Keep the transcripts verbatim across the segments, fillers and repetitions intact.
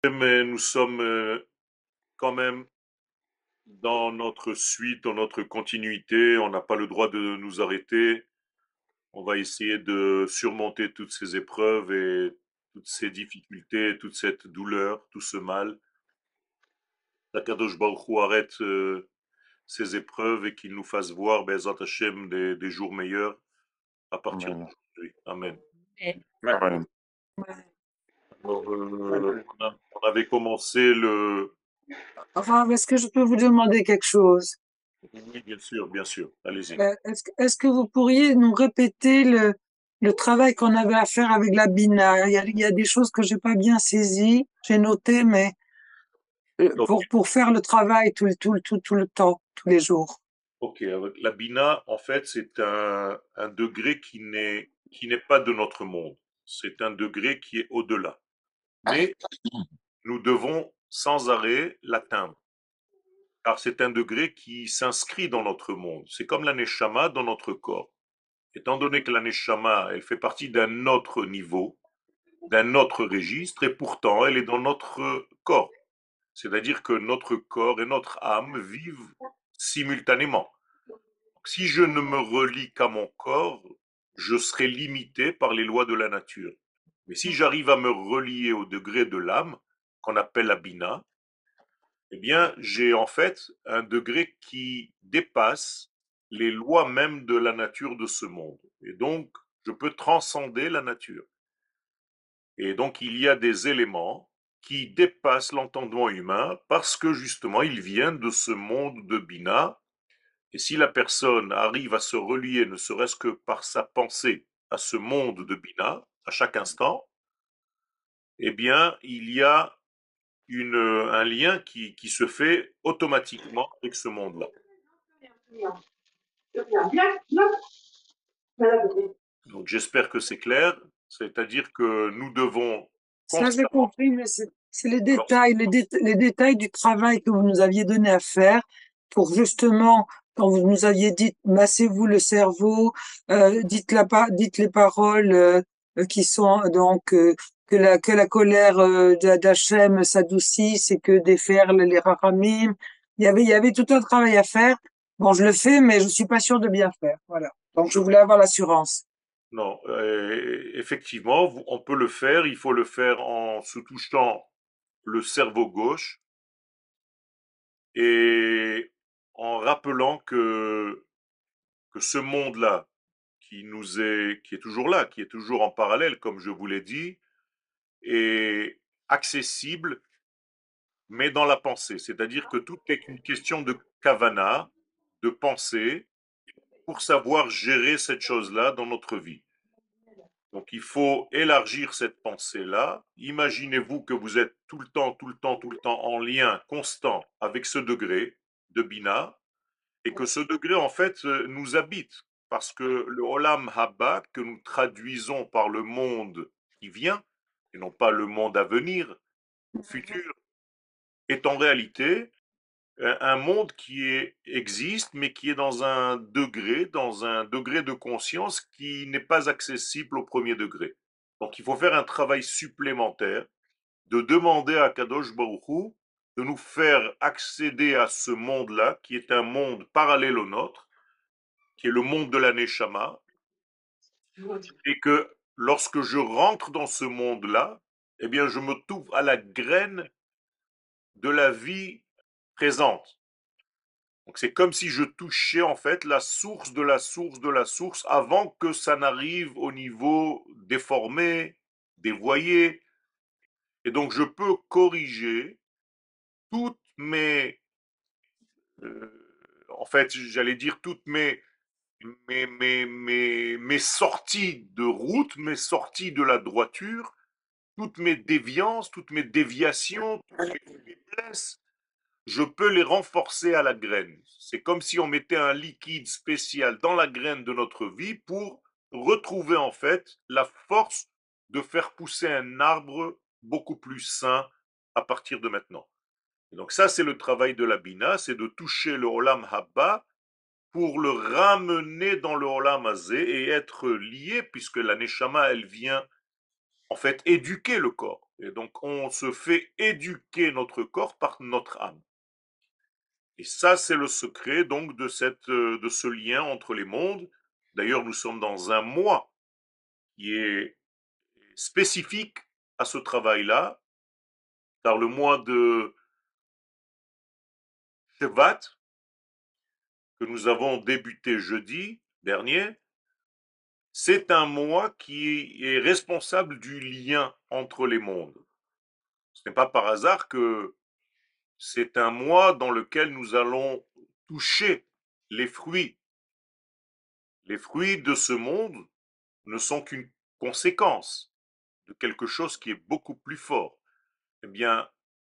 Mais nous sommes euh, quand même dans notre suite, dans notre continuité. On n'a pas le droit de nous arrêter. On va essayer de surmonter toutes ces épreuves et toutes ces difficultés, toute cette douleur, tout ce mal. Qu'Akadosh Baruch Hu arrête euh, ces épreuves et qu'il nous fasse voir, Be'ezrat Hashem, des, des jours meilleurs à partir Amen. d'aujourd'hui. Amen. Et- Amen. Alors, euh, on a- on avait commencé le... Enfin, est-ce que je peux vous demander quelque chose? Oui, bien sûr, bien sûr. Allez-y. Euh, Est-ce, que- est-ce que vous pourriez nous répéter le, le travail qu'on avait à faire avec la bina? Il y a, il y a des choses que j'ai pas bien saisies, j'ai noté, mais euh, Ok. pour, pour faire le travail tout, le- tout, le- tout, tout le temps, tous les jours. Ok, avec la bina, en fait, c'est un, un degré qui n'est qui n'est pas de notre monde. C'est un degré qui est au-delà. Mais nous devons sans arrêt l'atteindre. Car c'est un degré qui s'inscrit dans notre monde. C'est comme la neshama dans notre corps. Étant donné que la neshama, elle fait partie d'un autre niveau, d'un autre registre, et pourtant elle est dans notre corps. C'est-à-dire que notre corps et notre âme vivent simultanément. Si je ne me relie qu'à mon corps, je serai limité par les lois de la nature. Mais si j'arrive à me relier au degré de l'âme, qu'on appelle la bina, eh bien, j'ai en fait un degré qui dépasse les lois même de la nature de ce monde. Et donc, je peux transcender la nature. Et donc, il y a des éléments qui dépassent l'entendement humain parce que justement, ils viennent de ce monde de bina. Et si la personne arrive à se relier, ne serait-ce que par sa pensée, à ce monde de Bina, à chaque instant, eh bien, il y a une, un lien qui, qui se fait automatiquement avec ce monde-là. Donc, j'espère que c'est clair. C'est-à-dire que nous devons Ça, j'ai constamment, compris, mais c'est, c'est les lorsque- détails, les, dé- les détails du travail que vous nous aviez donné à faire pour justement, quand vous nous aviez dit, massez-vous le cerveau, euh, dites la, pa- dites les paroles euh, euh, qui sont donc euh, que la que la colère euh, d'Ha- d'Hachem s'adoucisse et que défaire les rachamim. Il y avait il y avait tout un travail à faire. Bon, je le fais, mais je suis pas sûre de bien faire. Voilà. Donc, je voulais avoir l'assurance. non, euh, effectivement, vous- on peut le faire. Il faut le faire en se touchant le cerveau gauche et en rappelant que, que ce monde-là, qui nous est, qui est toujours là, qui est toujours en parallèle, comme je vous l'ai dit, est accessible, mais dans la pensée. C'est-à-dire que tout est une question de kavana, de pensée, pour savoir gérer cette chose-là dans notre vie. Donc il faut élargir cette pensée-là. Imaginez-vous que vous êtes tout le temps, tout le temps, tout le temps en lien constant avec ce degré de Bina, et que ce degré, en fait, euh, nous habite. Parce que le Olam Haba, que nous traduisons par le monde qui vient, et non pas le monde à venir, futur, est en réalité euh, un monde qui est- existe, mais qui est dans un degré, dans un degré de conscience qui n'est pas accessible au premier degré. Donc il faut faire un travail supplémentaire de demander à Kadosh Baruch Hu de nous faire accéder à ce monde-là, qui est un monde parallèle au nôtre, qui est le monde de la Neshama, et que lorsque je rentre dans ce monde-là, eh bien, je me trouve à la graine de la vie présente. Donc, c'est comme si je touchais en fait la source de la source de la source avant que ça n'arrive au niveau déformé, dévoyé. Et donc, je peux corriger toutes mes, euh, en fait, j'allais dire toutes mes mes, mes, mes, mes sorties de route, mes sorties de la droiture, toutes mes déviances, toutes mes déviations, toutes mes faiblesses, je peux les renforcer à la graine. C'est comme si on mettait un liquide spécial dans la graine de notre vie pour retrouver en fait la force de faire pousser un arbre beaucoup plus sain à partir de maintenant. Et donc ça, c'est le travail de la Bina, c'est de toucher le Olam Habba pour le ramener dans le Olam Hazé et être lié, puisque la Neshama, elle vient en fait éduquer le corps. Et donc, on se fait éduquer notre corps par notre âme. Et ça, c'est le secret donc de, cette, euh, de ce lien entre les mondes. D'ailleurs, nous sommes dans un mois qui est spécifique à ce travail-là, car le mois de Shevat, que nous avons débuté jeudi dernier, c'est un mois qui est responsable du lien entre les mondes. Ce n'est pas par hasard que c'est un mois dans lequel nous allons toucher les fruits. Les fruits de ce monde ne sont qu'une conséquence de quelque chose qui est beaucoup plus fort. Eh bien,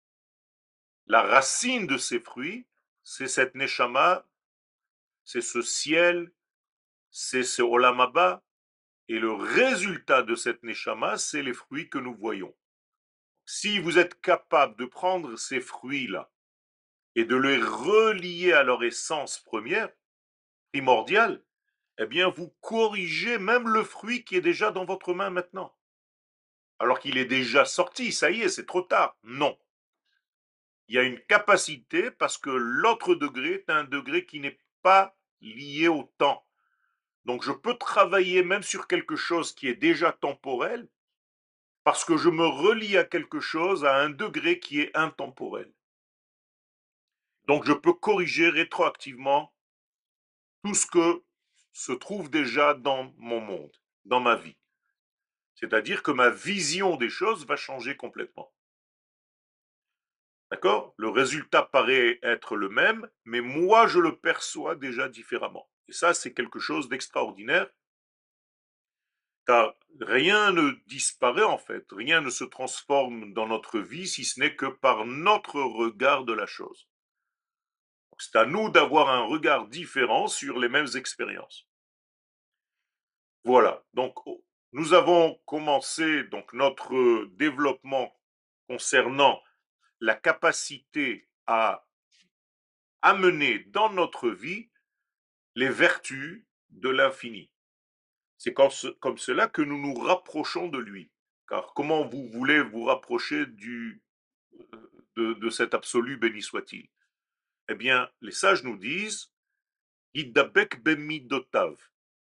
la racine de ces fruits, c'est cette neshama, c'est ce ciel, c'est ce olam haba, et le résultat de cette neshama, c'est les fruits que nous voyons. Si vous êtes capable de prendre ces fruits-là et de les relier à leur essence première, primordiale, eh bien, vous corrigez même le fruit qui est déjà dans votre main maintenant. Alors qu'il est déjà sorti, ça y est, c'est trop tard. Non. Il y a une capacité parce que l'autre degré est un degré qui n'est pas lié au temps. Donc je peux travailler même sur quelque chose qui est déjà temporel parce que je me relie à quelque chose à un degré qui est intemporel. Donc je peux corriger rétroactivement tout ce que se trouve déjà dans mon monde, dans ma vie. C'est-à-dire que ma vision des choses va changer complètement. D'accord? Le résultat paraît être le même, mais moi je le perçois déjà différemment. Et ça, c'est quelque chose d'extraordinaire, car rien ne disparaît en fait, rien ne se transforme dans notre vie si ce n'est que par notre regard de la chose. C'est à nous d'avoir un regard différent sur les mêmes expériences. Voilà, donc oh, nous avons commencé donc notre développement concernant la capacité à amener dans notre vie les vertus de l'infini. C'est comme, ce- comme cela que nous nous rapprochons de lui. Car comment vous voulez vous rapprocher du, de, de cet absolu béni soit-il? Eh bien, les sages nous disent, Iddabek bemidotav,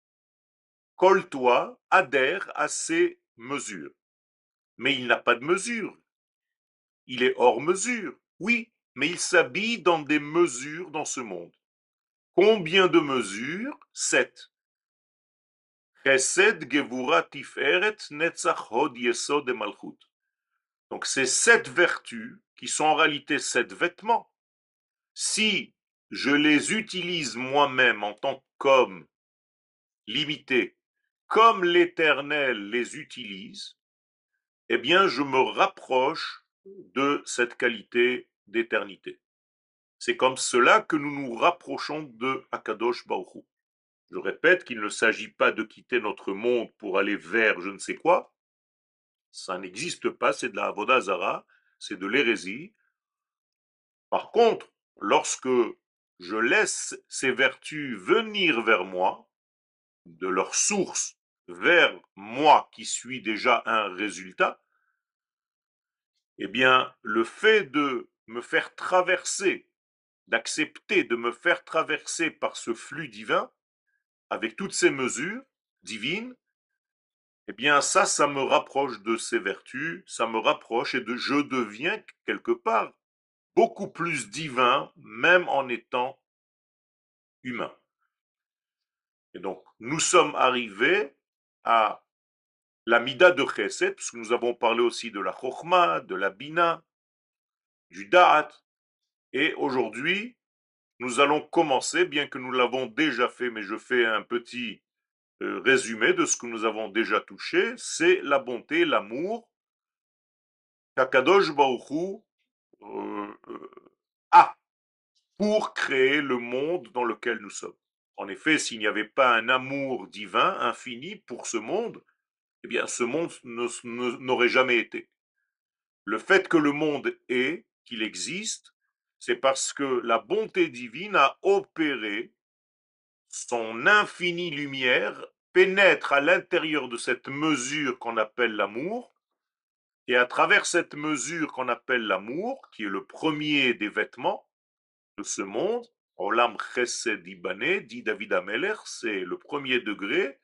colle-toi, adhère à ses mesures. Mais il n'a pas de mesure. Il est hors mesure. Oui, mais il s'habille dans des mesures dans ce monde. Combien de mesures? Sept. Chesed, Gevura, Tiferet, Netzach, Hod, Yesod et Malchut. Donc ces sept vertus, qui sont en réalité sept vêtements, si je les utilise moi-même en tant qu'homme limité, comme l'Éternel les utilise, eh bien je me rapproche de cette qualité d'éternité. C'est comme cela que nous nous rapprochons de Akadosh Baruch Hu. Je répète qu'il ne s'agit pas de quitter notre monde pour aller vers je ne sais quoi. Ça n'existe pas, c'est de la Avodah Zara, c'est de l'hérésie. Par contre, lorsque je laisse ces vertus venir vers moi, de leur source vers moi qui suis déjà un résultat, eh bien, le fait de me faire traverser, d'accepter de me faire traverser par ce flux divin, avec toutes ces mesures divines, eh bien ça, ça me rapproche de ces vertus, ça me rapproche et de, je deviens quelque part beaucoup plus divin, même en étant humain. Et donc, nous sommes arrivés à la mida de Chesed, parce que nous avons parlé aussi de la Chokhmah, de la Bina, du Da'at, et aujourd'hui, nous allons commencer, bien que nous l'avons déjà fait, mais je fais un petit euh, résumé de ce que nous avons déjà touché, c'est la bonté, l'amour qu'Akadosh Baruch Hu euh, euh, a pour créer le monde dans lequel nous sommes. En effet, s'il n'y avait pas un amour divin infini pour ce monde, eh bien ce monde ne- ne- n'aurait jamais été. Le fait que le monde est, qu'il existe, c'est parce que la bonté divine a opéré, son infinie lumière pénètre à l'intérieur de cette mesure qu'on appelle l'amour, Et à travers cette mesure qu'on appelle l'amour, qui est le premier des vêtements de ce monde, Olam Chesed Ibané, dit David Ameller, c'est le premier degré.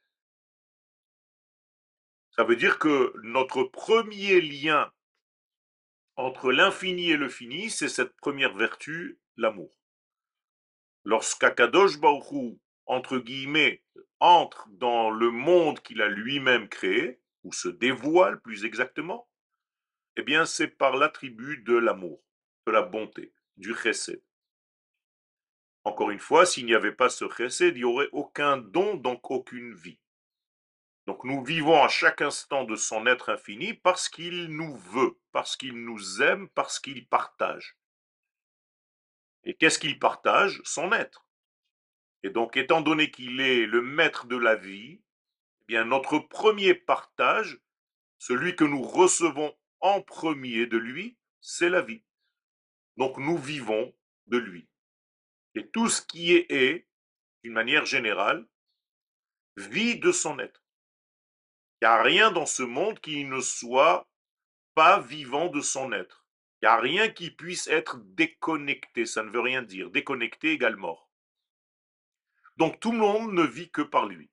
Ça veut dire que notre premier lien entre l'infini et le fini, c'est cette première vertu, l'amour. Lorsqu'Akadosh Baruch Hu, entre guillemets, entre dans le monde qu'il a lui-même créé, ou se dévoile plus exactement, eh bien c'est par l'attribut de l'amour, de la bonté, du chesed. Encore une fois, s'il n'y avait pas ce chesed, il n'y aurait aucun don, donc aucune vie. Donc nous vivons à chaque instant de son être infini parce qu'il nous veut, parce qu'il nous aime, parce qu'il partage. Et qu'est-ce qu'il partage? Son être. Et donc, étant donné qu'il est le maître de la vie, eh bien notre premier partage, celui que nous recevons en premier de lui, c'est la vie. Donc nous vivons de lui. Et tout ce qui est est, d'une manière générale, vit de son être. Il n'y a rien dans ce monde qui ne soit pas vivant de son être. Il n'y a rien qui puisse être déconnecté. Ça ne veut rien dire. Déconnecté égale mort. Donc tout le monde ne vit que par lui.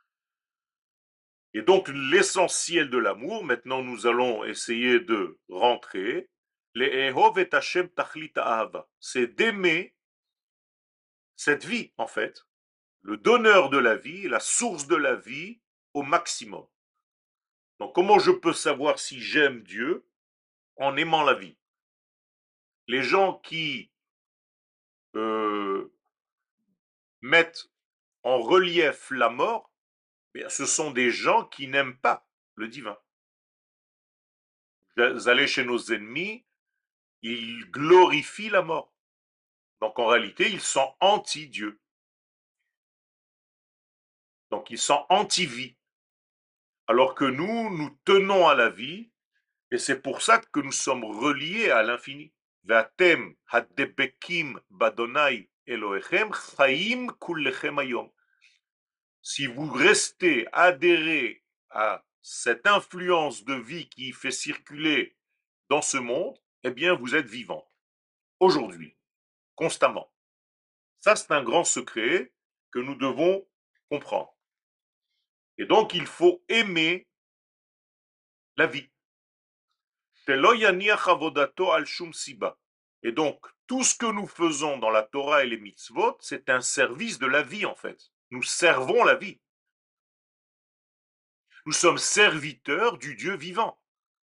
Et donc l'essentiel de l'amour, maintenant nous allons essayer de rentrer, c'est d'aimer cette vie en fait, le donneur de la vie, la source de la vie au maximum. Donc comment je peux savoir si j'aime Dieu? En aimant la vie. Les gens qui euh, mettent en relief la mort, bien, ce sont des gens qui n'aiment pas le divin. Vous allez chez nos ennemis, ils glorifient la mort. Donc en réalité, ils sont anti-Dieu. Donc ils sont anti-vie. Alors que nous, nous tenons à la vie, et c'est pour ça que nous sommes reliés à l'infini. Vatem hadebekim badonai Elohechem chaim kullechem hayom. Si vous restez adhérés à cette influence de vie qui fait circuler dans ce monde, eh bien vous êtes vivants. Aujourd'hui, constamment. Ça, c'est un grand secret que nous devons comprendre. Et donc, il faut aimer la vie. Et donc, tout ce que nous faisons dans la Torah et les mitzvot, c'est un service de la vie, en fait. Nous servons la vie. Nous sommes serviteurs du Dieu vivant.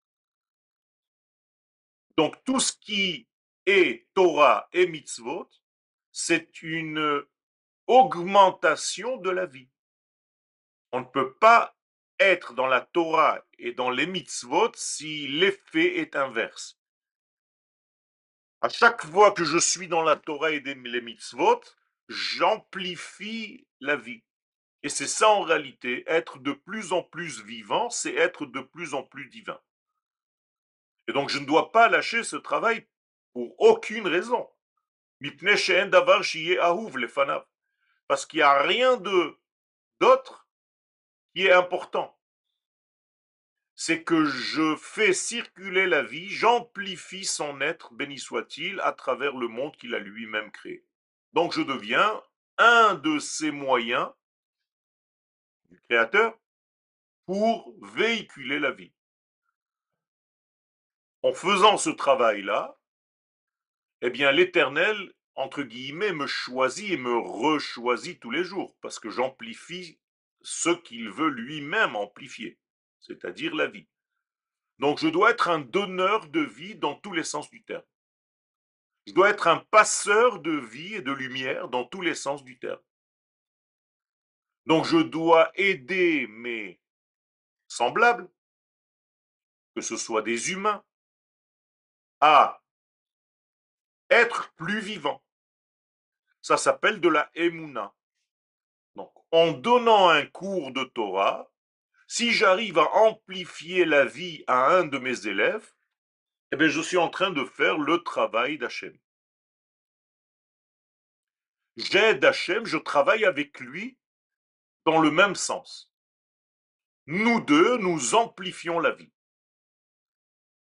Donc, tout ce qui est Torah et mitzvot, c'est une augmentation de la vie. On ne peut pas être dans la Torah et dans les mitzvot si l'effet est inverse. À chaque fois que je suis dans la Torah et les mitzvot, j'amplifie la vie. Et c'est ça en réalité, être de plus en plus vivant, c'est être de plus en plus divin. Et donc je ne dois pas lâcher ce travail pour aucune raison. Parce qu'il n'y a rien de d'autre qui est important. C'est que je fais circuler la vie, j'amplifie son être, béni soit-il, à travers le monde qu'il a lui-même créé. Donc je deviens un de ces moyens du Créateur pour véhiculer la vie. En faisant ce travail-là, eh bien l'Éternel, entre guillemets, me choisit et me rechoisit tous les jours, parce que j'amplifie ce qu'il veut lui-même amplifier, c'est-à-dire la vie. Donc je dois être un donneur de vie dans tous les sens du terme. Je dois être un passeur de vie et de lumière dans tous les sens du terme. Donc je dois aider mes semblables, que ce soit des humains, à être plus vivants. Ça s'appelle de la Emouna. Donc, en donnant un cours de Torah, si j'arrive à amplifier la vie à un de mes élèves, eh bien, je suis en train de faire le travail d'Hachem. J'aide Hachem, je travaille avec lui dans le même sens. Nous deux, nous amplifions la vie.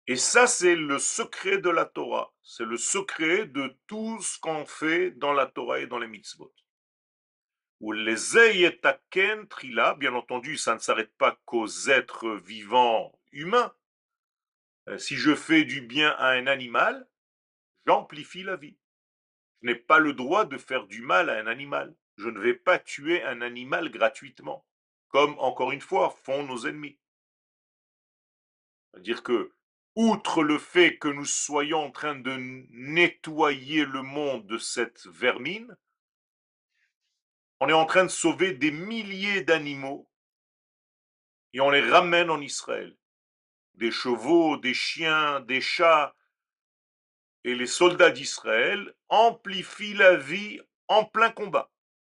Et ça, c'est le secret de la Torah. C'est le secret de tout ce qu'on fait dans la Torah et dans les mitzvot. Ou les eyetaken trila, bien entendu, ça ne s'arrête pas qu'aux êtres vivants humains. Euh, Si je fais du bien à un animal, j'amplifie la vie. Je n'ai pas le droit de faire du mal à un animal. Je ne vais pas tuer un animal gratuitement, comme, encore une fois, font nos ennemis. C'est-à-dire que, outre le fait que nous soyons en train de nettoyer le monde de cette vermine, on est en train de sauver des milliers d'animaux et on les ramène en Israël. Des chevaux, des chiens, des chats, et les soldats d'Israël amplifient la vie en plein combat.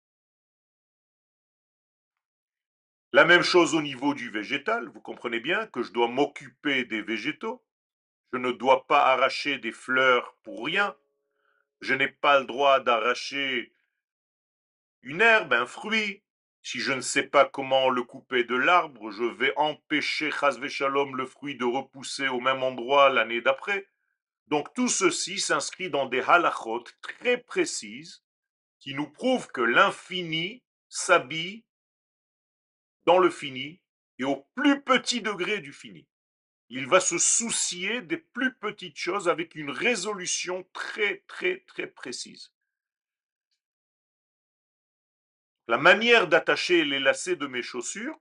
La même chose au niveau du végétal, vous comprenez bien que je dois m'occuper des végétaux, je ne dois pas arracher des fleurs pour rien, je n'ai pas le droit d'arracher une herbe, un fruit. Si je ne sais pas comment le couper de l'arbre, je vais empêcher Chazvé Shalom le fruit de repousser au même endroit l'année d'après. Donc tout ceci s'inscrit dans des halachot très précises qui nous prouvent que l'infini s'habille dans le fini et au plus petit degré du fini. Il va se soucier des plus petites choses avec une résolution très très très précise. La manière d'attacher les lacets de mes chaussures,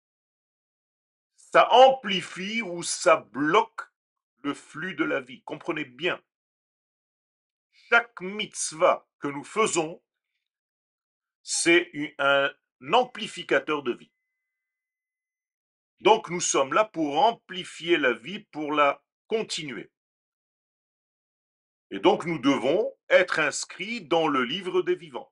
ça amplifie ou ça bloque le flux de la vie. Comprenez bien, chaque mitzvah que nous faisons, c'est un amplificateur de vie. Donc nous sommes là pour amplifier la vie, pour la continuer. Et donc nous devons être inscrits dans le livre des vivants.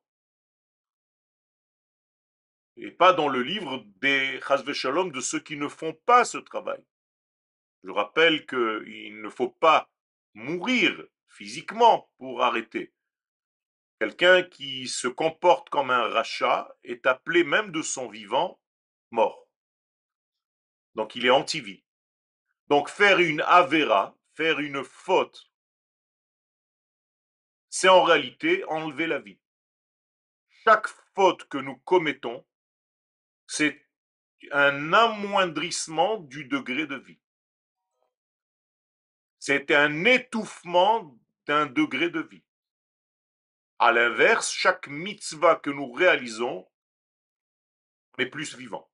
Et pas dans le livre des Chasvé Shalom de ceux qui ne font pas ce travail. Je rappelle qu'il ne faut pas mourir physiquement pour arrêter. Quelqu'un qui se comporte comme un rachat est appelé même de son vivant mort. Donc il est anti-vie. Donc faire une avéra, faire une faute, c'est en réalité enlever la vie. Chaque faute que nous commettons, c'est un amoindrissement du degré de vie. C'est un étouffement d'un degré de vie. À l'inverse, chaque mitzvah que nous réalisons, on est plus vivant.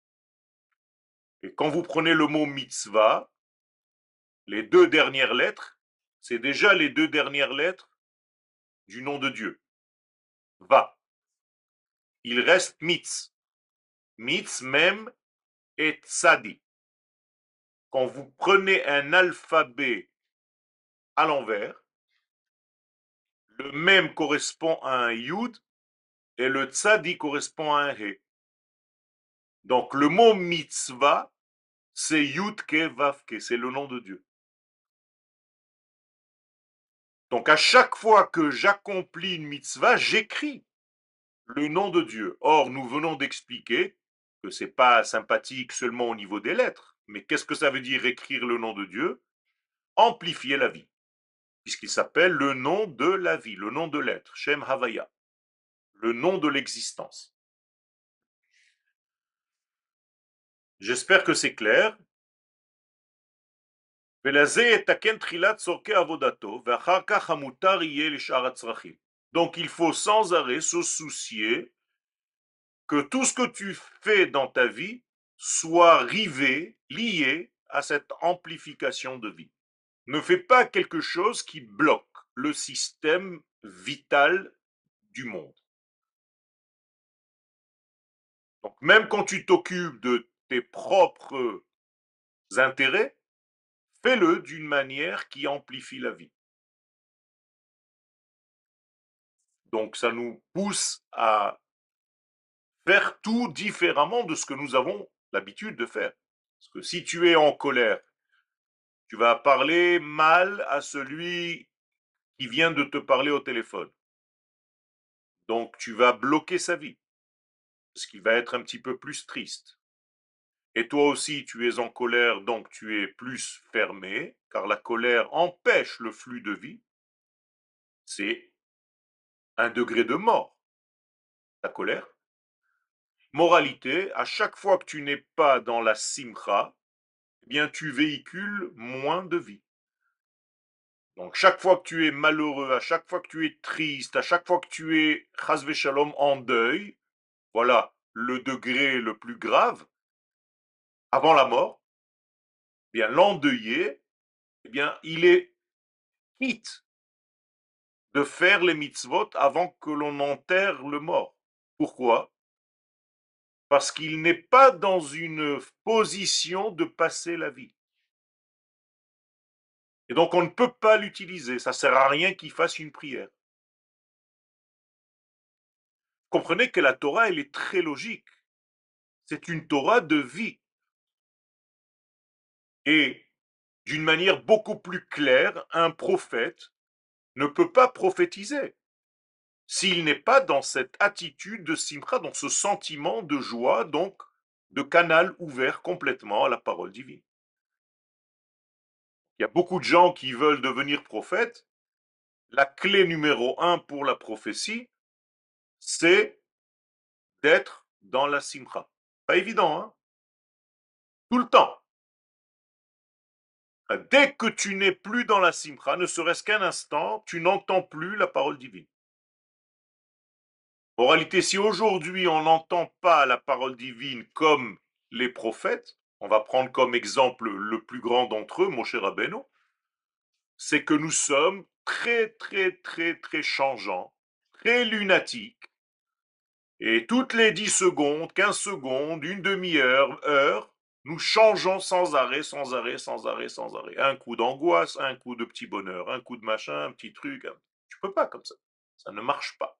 Et quand vous prenez le mot mitzvah, les deux dernières lettres, c'est déjà les deux dernières lettres du nom de Dieu. Va. Il reste mitz. Mitz même et tzadi. Quand vous prenez un alphabet à l'envers, le même correspond à un yud et le tzadi correspond à un he. Donc le mot mitzvah, c'est yud ke vav ke, c'est le nom de Dieu. Donc à chaque fois que j'accomplis une mitzvah, j'écris le nom de Dieu. Or, nous venons d'expliquer que ce n'est pas sympathique seulement au niveau des lettres, mais qu'est-ce que ça veut dire écrire le nom de Dieu? Amplifier la vie, puisqu'il s'appelle le nom de la vie, le nom de l'être, Shem Havaya, le nom de l'existence. J'espère que c'est clair. Donc il faut sans arrêt se soucier que tout ce que tu fais dans ta vie soit rivé, lié à cette amplification de vie. Ne fais pas quelque chose qui bloque le système vital du monde. Donc même quand tu t'occupes de tes propres intérêts, fais-le d'une manière qui amplifie la vie. Donc ça nous pousse à faire tout différemment de ce que nous avons l'habitude de faire. Parce que si tu es en colère, tu vas parler mal à celui qui vient de te parler au téléphone. Donc tu vas bloquer sa vie, parce qu'il va être un petit peu plus triste. Et toi aussi, tu es en colère, donc tu es plus fermé, car la colère empêche le flux de vie. C'est un degré de mort, la colère. Moralité, à chaque fois que tu n'es pas dans la simcha, eh bien tu véhicules moins de vie. Donc chaque fois que tu es malheureux, à chaque fois que tu es triste, à chaque fois que tu es chas shalom en deuil, voilà le degré le plus grave, avant la mort, eh bien l'endeuillé, eh bien il est quitte de faire les mitzvot avant que l'on enterre le mort. Pourquoi? Parce qu'il n'est pas dans une position de passer la vie. Et donc on ne peut pas l'utiliser. Ça ne sert à rien qu'il fasse une prière. Comprenez que la Torah, elle est très logique. C'est une Torah de vie. Et d'une manière beaucoup plus claire, un prophète ne peut pas prophétiser s'il n'est pas dans cette attitude de simcha, dans ce sentiment de joie, donc de canal ouvert complètement à la parole divine. Il y a beaucoup de gens qui veulent devenir prophètes. La clé numéro un pour la prophétie, c'est d'être dans la simcha. Pas évident, hein? Tout le temps. Dès que tu n'es plus dans la simcha, ne serait-ce qu'un instant, tu n'entends plus la parole divine. En réalité, si aujourd'hui on n'entend pas la parole divine comme les prophètes, on va prendre comme exemple le plus grand d'entre eux, Moshe Rabbeinu, c'est que nous sommes très très très très changeants, très lunatiques, et toutes les dix secondes, quinze secondes, une demi-heure, heure, nous changeons sans arrêt, sans arrêt, sans arrêt, sans arrêt. Un coup d'angoisse, un coup de petit bonheur, un coup de machin, un petit truc. Tu peux pas comme ça. Ça ne marche pas.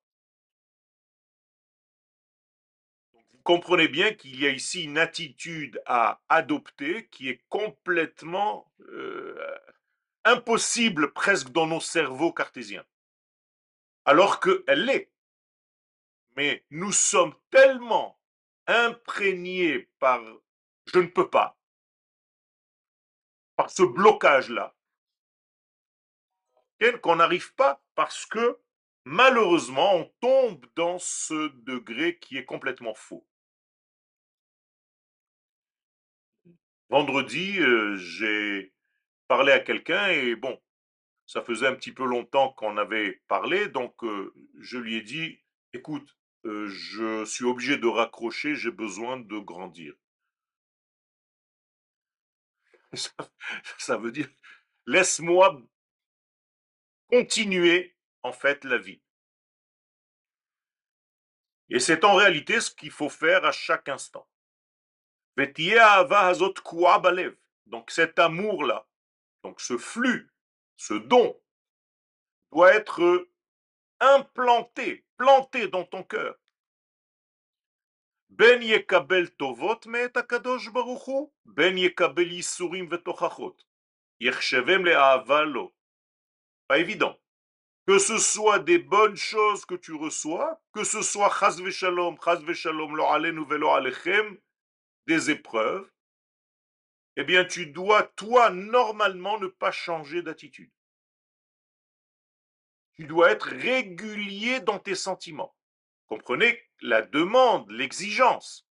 Vous comprenez bien qu'il y a ici une attitude à adopter qui est complètement euh, impossible presque dans nos cerveaux cartésiens. Alors qu'elle l'est. Mais nous sommes tellement imprégnés par je ne peux pas, par ce blocage-là, qu'on n'arrive pas parce que malheureusement on tombe dans ce degré qui est complètement faux. Vendredi, euh, j'ai parlé à quelqu'un et bon, ça faisait un petit peu longtemps qu'on avait parlé, donc euh, je lui ai dit, écoute, euh, je suis obligé de raccrocher, j'ai besoin de grandir. Ça, ça veut dire, laisse-moi continuer en fait la vie. Et c'est en réalité ce qu'il faut faire à chaque instant. Donc cet amour-là, donc ce flux, ce don, doit être implanté, planté dans ton cœur. Ben yekabel tovot me'et hakadosh baruch hu, ben yekabel yisurim vetochachot. Yechshevem le'ahava lo. Pas évident. Que ce soit des bonnes choses que tu reçois, que ce soit chas v'shalom, chas v'shalom lo alenu velo alechem, des épreuves, eh bien tu dois, toi, normalement, ne pas changer d'attitude. Tu dois être régulier dans tes sentiments. Comprenez la demande, l'exigence.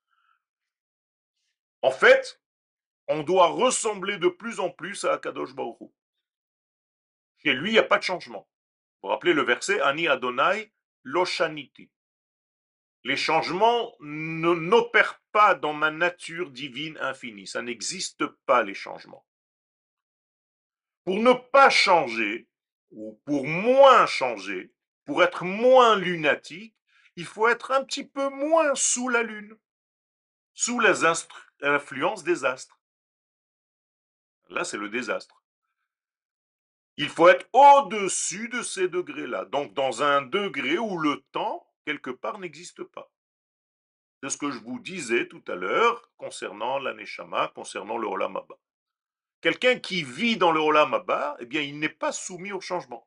En fait, on doit ressembler de plus en plus à Akadosh Baruch Hu. Chez lui, il n'y a pas de changement. Vous vous rappelez le verset Ani Adonai Loshaniti. Les changements n'opèrent pas dans ma nature divine infinie. Ça n'existe pas, les changements. Pour ne pas changer, ou pour moins changer, pour être moins lunatique, il faut être un petit peu moins sous la lune, sous les influences des astres. Là, c'est le désastre. Il faut être au-dessus de ces degrés-là, donc dans un degré où le temps, quelque part, n'existe pas. C'est ce que je vous disais tout à l'heure concernant l'aneshama, concernant le Olam Haba. Quelqu'un qui vit dans le Olam Haba, eh bien, il n'est pas soumis au changement.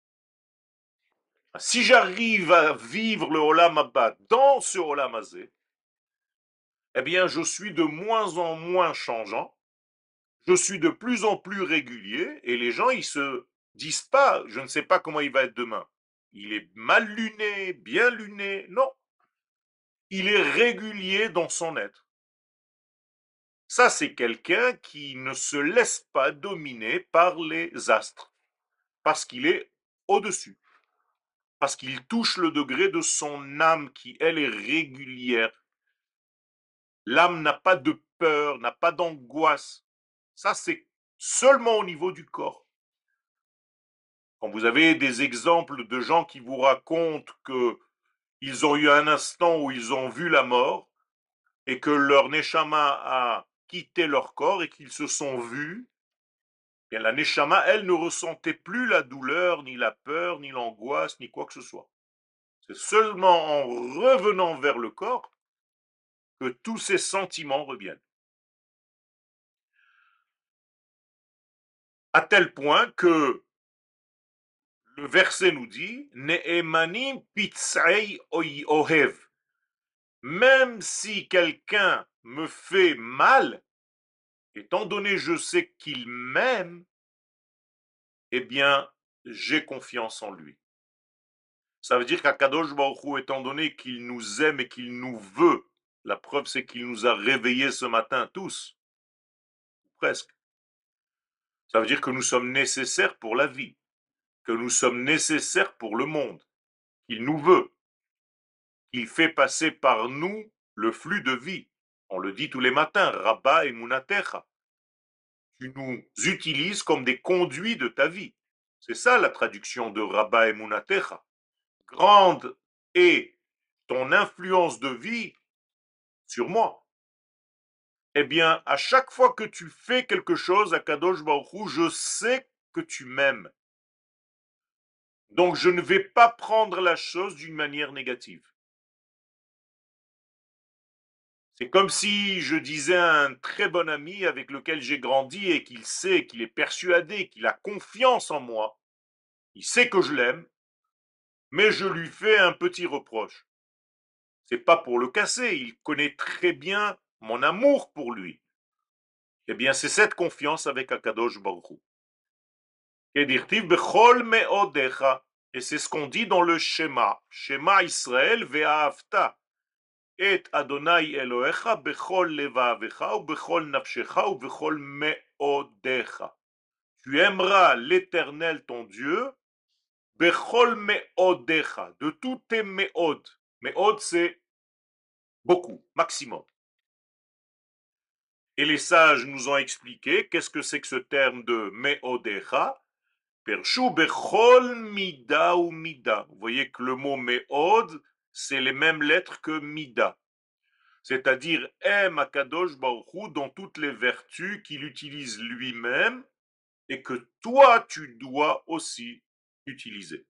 Si j'arrive à vivre le Olam Haba dans ce Olam Hazé, eh bien, je suis de moins en moins changeant, je suis de plus en plus régulier, et les gens, ils se disent pas, je ne sais pas comment il va être demain. Il est mal luné, bien luné. Non, il est régulier dans son être. Ça, c'est quelqu'un qui ne se laisse pas dominer par les astres, parce qu'il est au-dessus, parce qu'il touche le degré de son âme qui, elle, est régulière. L'âme n'a pas de peur, n'a pas d'angoisse. Ça, c'est seulement au niveau du corps. Quand vous avez des exemples de gens qui vous racontent qu'ils ont eu un instant où ils ont vu la mort et que leur neshama a quitté leur corps et qu'ils se sont vus, bien la neshama, elle, ne ressentait plus la douleur, ni la peur, ni l'angoisse, ni quoi que ce soit. C'est seulement en revenant vers le corps que tous ces sentiments reviennent. À tel point que le verset nous dit Ne'emanim pitzei ohev. Même si quelqu'un me fait mal, étant donné je sais qu'il m'aime, eh bien, j'ai confiance en lui. Ça veut dire qu'Akadosh Baruch Hu, étant donné qu'il nous aime et qu'il nous veut, la preuve c'est qu'il nous a réveillés ce matin tous, presque. Ça veut dire que nous sommes nécessaires pour la vie, que nous sommes nécessaires pour le monde, qu'il nous veut, qu'il fait passer par nous le flux de vie. On le dit tous les matins, Rabba et Munatecha. Tu nous utilises comme des conduits de ta vie. C'est ça la traduction de Rabba et Munatecha. Grande est ton influence de vie sur moi. Eh bien, à chaque fois que tu fais quelque chose à Kadosh Baruch Hu, je sais que tu m'aimes. Donc, je ne vais pas prendre la chose d'une manière négative. C'est comme si je disais à un très bon ami avec lequel j'ai grandi et qu'il sait, qu'il est persuadé, qu'il a confiance en moi, il sait que je l'aime, mais je lui fais un petit reproche. C'est pas pour le casser, il connaît très bien mon amour pour lui. Eh bien, c'est cette confiance avec Akadosh Baruch Hu. Et dirtiv bechol meodecha. Et c'est ce qu'on dit dans le schéma. Schéma Israël ve'ahavta. Et Adonai Elohecha bechol levavecha ou bechol nafshecha ou bechol meodecha. Tu aimeras l'Éternel ton Dieu bechol meodecha, de tous tes meod. Meod, c'est beaucoup, maximum. Et les sages nous ont expliqué qu'est-ce que c'est que ce terme de meodecha. Pershu bechol mida ou mida. Vous voyez que le mot meod, c'est les mêmes lettres que mida. C'est-à-dire aime Akadosh Baruch Hu dans toutes les vertus qu'il utilise lui-même et que toi tu dois aussi utiliser.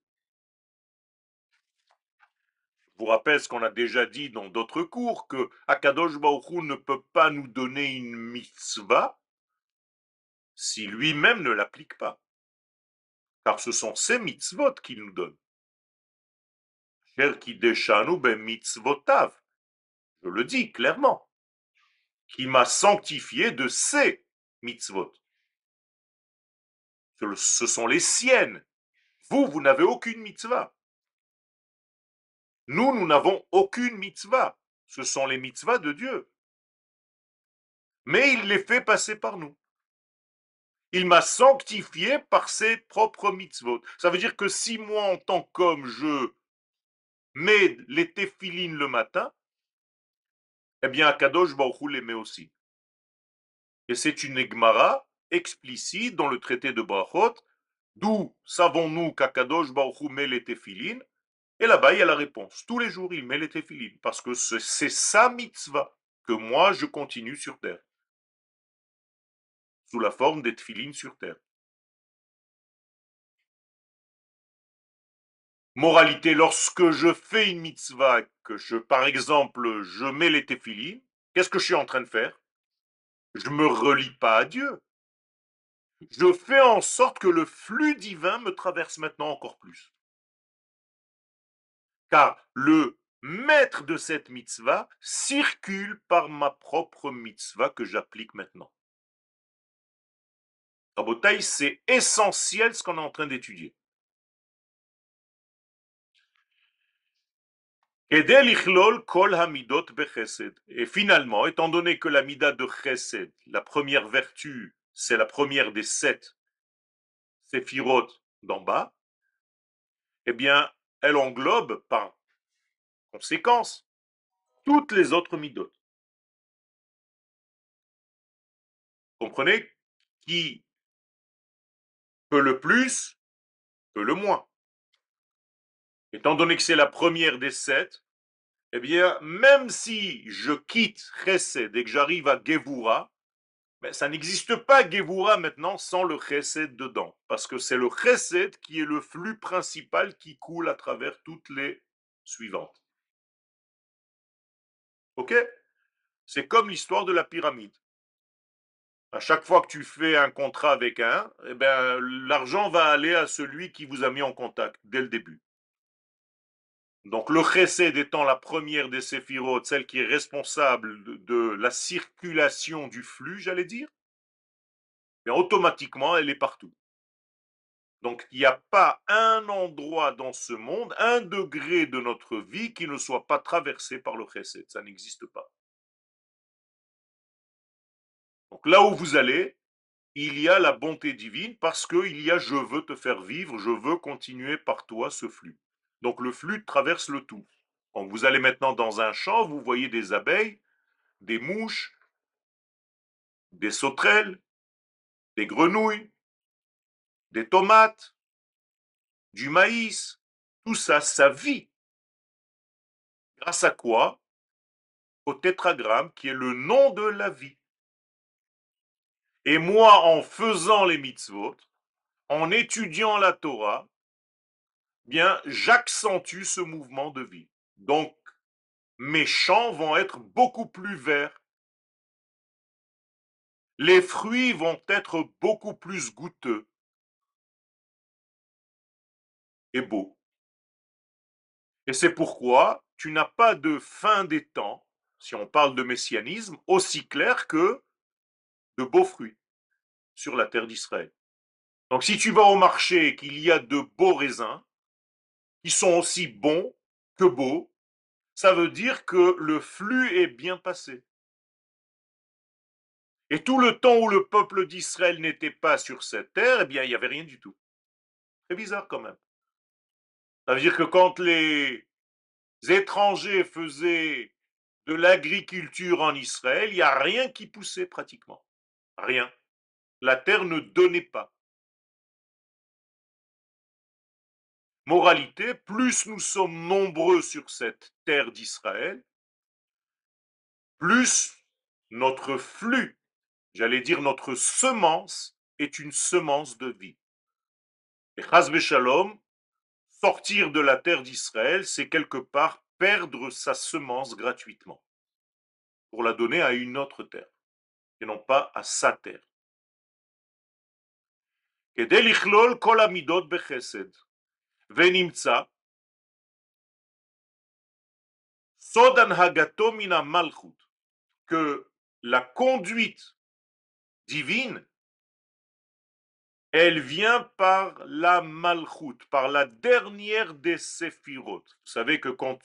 Je vous rappelle ce qu'on a déjà dit dans d'autres cours, que Akadosh Baruch Hu ne peut pas nous donner une mitzvah si lui-même ne l'applique pas. Car ce sont ces mitzvot qu'il nous donne. Cher qui deshanu ben mitzvotav. Je le dis clairement. Qui m'a sanctifié de ses mitzvot. Ce sont les siennes. Vous, vous n'avez aucune mitzvah. Nous, nous n'avons aucune mitzvah. Ce sont les mitzvahs de Dieu. Mais il les fait passer par nous. Il m'a sanctifié par ses propres mitzvot. Ça veut dire que si moi, en tant qu'homme, je mets les téphilines le matin, eh bien, Akadosh Baruch Hu les met aussi. Et c'est une Gemara explicite dans le traité de Brachot, d'où savons-nous qu'Akadosh Baruch Hu met les téphilines. Et là-bas, il y a la réponse. Tous les jours, il met les téphilines, parce que c'est sa mitzvah que moi, je continue sur terre, sous la forme des téphilines sur terre. Moralité, lorsque je fais une mitzvah, que je, par exemple, je mets les téphilines, qu'est-ce que je suis en train de faire? Je ne me relie pas à Dieu. Je fais en sorte que le flux divin me traverse maintenant encore plus. Car le maître de cette mitzvah, circule par ma propre mitzvah que j'applique maintenant. Rabotai, c'est essentiel ce qu'on est en train d'étudier. Et finalement, étant donné que la mida de chesed, la première vertu, c'est la première des sept séphirot d'en bas, eh bien, elle englobe par conséquence toutes les autres midot. Comprenez? Qui peut le plus, peut le moins. Étant donné que c'est la première des sept, eh bien, même si je quitte chesed et que j'arrive à Gevura, mais ça n'existe pas Gevura maintenant sans le chesed dedans, parce que c'est le chesed qui est le flux principal qui coule à travers toutes les suivantes. Ok? C'est comme l'histoire de la pyramide. À chaque fois que tu fais un contrat avec un, eh ben, l'argent va aller à celui qui vous a mis en contact dès le début. Donc le chesed étant la première des séphirotes, celle qui est responsable de, de la circulation du flux, j'allais dire, mais automatiquement elle est partout. Donc il n'y a pas un endroit dans ce monde, un degré de notre vie qui ne soit pas traversé par le chesed. Ça n'existe pas. Donc là où vous allez, il y a la bonté divine parce qu'il y a je veux te faire vivre, je veux continuer par toi ce flux. Donc le flux traverse le tout. Quand vous allez maintenant dans un champ, vous voyez des abeilles, des mouches, des sauterelles, des grenouilles, des tomates, du maïs. Tout ça, ça vit. Grâce à quoi? Au tétragramme qui est le nom de la vie. Et moi, en faisant les mitzvot, en étudiant la Torah, bien, j'accentue ce mouvement de vie. Donc, mes champs vont être beaucoup plus verts. Les fruits vont être beaucoup plus goûteux et beaux. Et c'est pourquoi tu n'as pas de fin des temps, si on parle de messianisme, aussi clair que de beaux fruits sur la terre d'Israël. Donc si tu vas au marché et qu'il y a de beaux raisins, qui sont aussi bons que beaux, ça veut dire que le flux est bien passé. Et tout le temps où le peuple d'Israël n'était pas sur cette terre, eh bien, il n'y avait rien du tout. C'est bizarre quand même. Ça veut dire que quand les étrangers faisaient de l'agriculture en Israël, il n'y a rien qui poussait pratiquement. Rien. La terre ne donnait pas. Moralité, plus nous sommes nombreux sur cette terre d'Israël, plus notre flux, j'allais dire notre semence, est une semence de vie. Et chas v'shalom, sortir de la terre d'Israël, c'est quelque part perdre sa semence gratuitement pour la donner à une autre terre et non pas à sa terre. כדי לכלול כל המידות בחסד, ונמצא סוד הנהגתו מן המלכות, que la conduite divine, elle vient par la malchut, par la dernière des séphirot. Vous savez que quand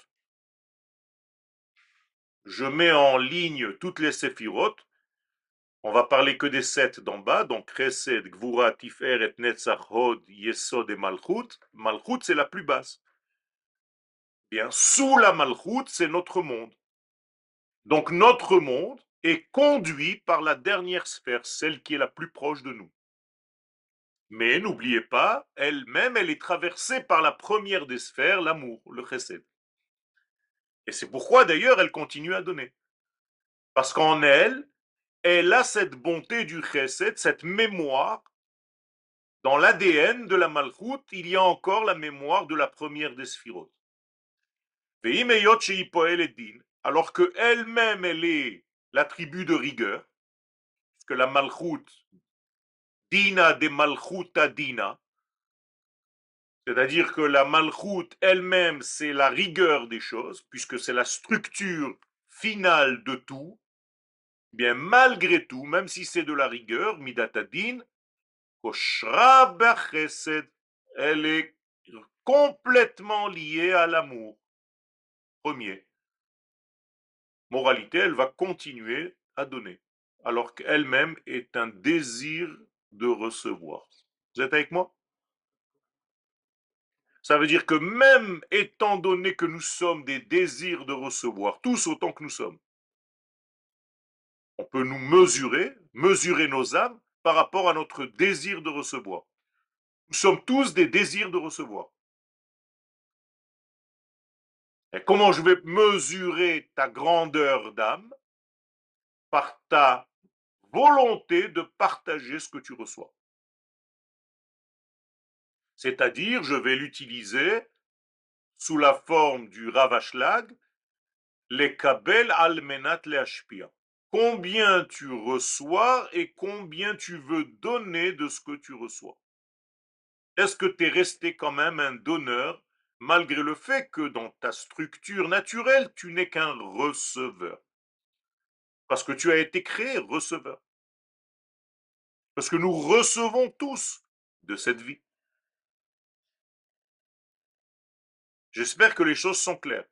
je mets en ligne toutes les séphirot, on va parler que des sept d'en bas, donc Chesed, Gvura, Tiferet, Netzach, Hod, Yesod et Malchut. Malchut, c'est la plus basse. Bien, sous la Malchut, c'est notre monde. Donc notre monde est conduit par la dernière sphère, celle qui est la plus proche de nous. Mais n'oubliez pas, elle-même, elle est traversée par la première des sphères, l'amour, le chesed. Et c'est pourquoi d'ailleurs elle continue à donner. Parce qu'en elle, elle a cette bonté du chesed, cette mémoire. Dans l'A D N de la malchoute, il y a encore la mémoire de la première des sphirotes. Alors qu'elle-même, elle est l'attribut de rigueur, parce que la malchoute, dina de malchuta dina, C'est-à-dire que la malchoute elle-même, c'est la rigueur des choses, puisque c'est la structure finale de tout. Bien, malgré tout, même si c'est de la rigueur, midatadin, koshra bechesed, elle est complètement liée à l'amour. Premier. Moralité, elle va continuer à donner, alors qu'elle-même est un désir de recevoir. Vous êtes avec moi? Ça veut dire que même étant donné que nous sommes des désirs de recevoir, tous autant que nous sommes, on peut nous mesurer, mesurer nos âmes par rapport à notre désir de recevoir. Nous sommes tous des désirs de recevoir. Et comment je vais mesurer ta grandeur d'âme? Par ta volonté de partager ce que tu reçois. C'est-à-dire, je vais l'utiliser sous la forme du Ravashlag, les kabel almenat le hashpia. Combien tu reçois et combien tu veux donner de ce que tu reçois. Est-ce que tu es resté quand même un donneur malgré le fait que dans ta structure naturelle, tu n'es qu'un receveur? Parce que tu as été créé receveur. Parce que nous recevons tous de cette vie. J'espère que les choses sont claires.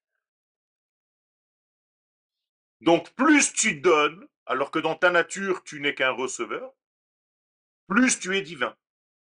Donc plus tu donnes, alors que dans ta nature, tu n'es qu'un receveur, plus tu es divin.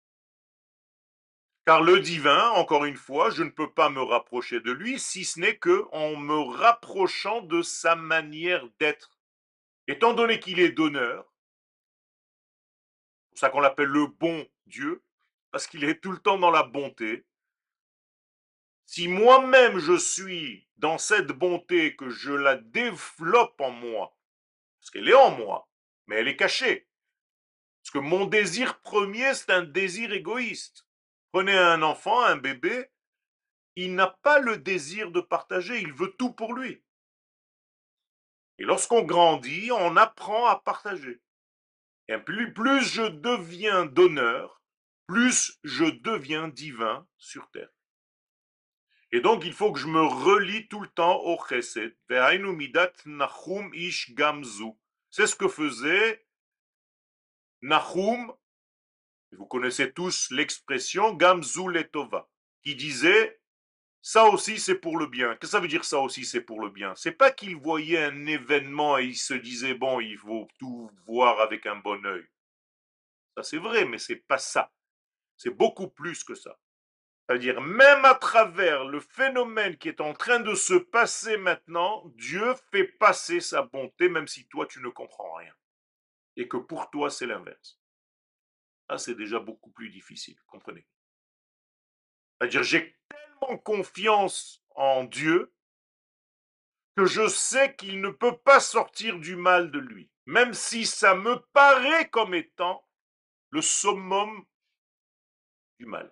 Car le divin, encore une fois, je ne peux pas me rapprocher de lui si ce n'est que en me rapprochant de sa manière d'être. Étant donné qu'il est donneur, c'est pour ça qu'on l'appelle le bon Dieu, parce qu'il est tout le temps dans la bonté. Si moi-même je suis dans cette bonté, que je la développe en moi, parce qu'elle est en moi, mais elle est cachée. Parce que mon désir premier, c'est un désir égoïste. Prenez un enfant, un bébé, il n'a pas le désir de partager, il veut tout pour lui. Et lorsqu'on grandit, on apprend à partager. Et plus, plus je deviens donneur, plus je deviens divin sur terre. Et donc, il faut que je me relie tout le temps au chesed. Ve'ainu midat Nahum ish gamzu. C'est ce que faisait Nahum, vous connaissez tous l'expression gamzu letova, qui disait ça aussi c'est pour le bien. Qu'est-ce que ça veut dire ça aussi c'est pour le bien? C'est pas qu'il voyait un événement et il se disait bon, il faut tout voir avec un bon œil. Ça c'est vrai, mais c'est pas ça. C'est beaucoup plus que ça. C'est-à-dire, même à travers le phénomène qui est en train de se passer maintenant, Dieu fait passer sa bonté, même si toi, tu ne comprends rien. Et que pour toi, c'est l'inverse. Ah, c'est déjà beaucoup plus difficile, comprenez. C'est-à-dire, j'ai tellement confiance en Dieu que je sais qu'il ne peut pas sortir du mal de lui. Même si ça me paraît comme étant le summum du mal.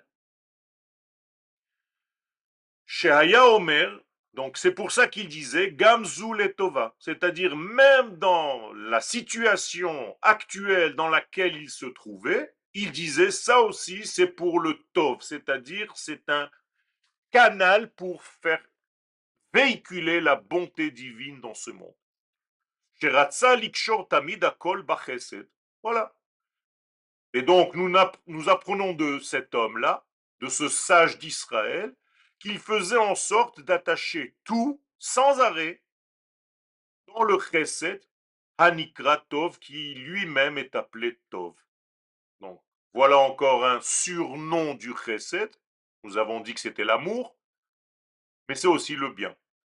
Shehaya Omer, donc c'est pour ça qu'il disait Gamzu letova, c'est-à-dire même dans la situation actuelle dans laquelle il se trouvait, il disait ça aussi c'est pour le tov, c'est-à-dire c'est un canal pour faire véhiculer la bonté divine dans ce monde. Sheratza likshor tamid akol bachesed. Voilà. Et donc nous, nous apprenons de cet homme-là, de ce sage d'Israël, qu'il faisait en sorte d'attacher tout sans arrêt dans le chesed Hanikra Tov, qui lui-même est appelé Tov. Donc voilà encore un surnom du chesed. Nous avons dit que c'était l'amour, mais c'est aussi le bien.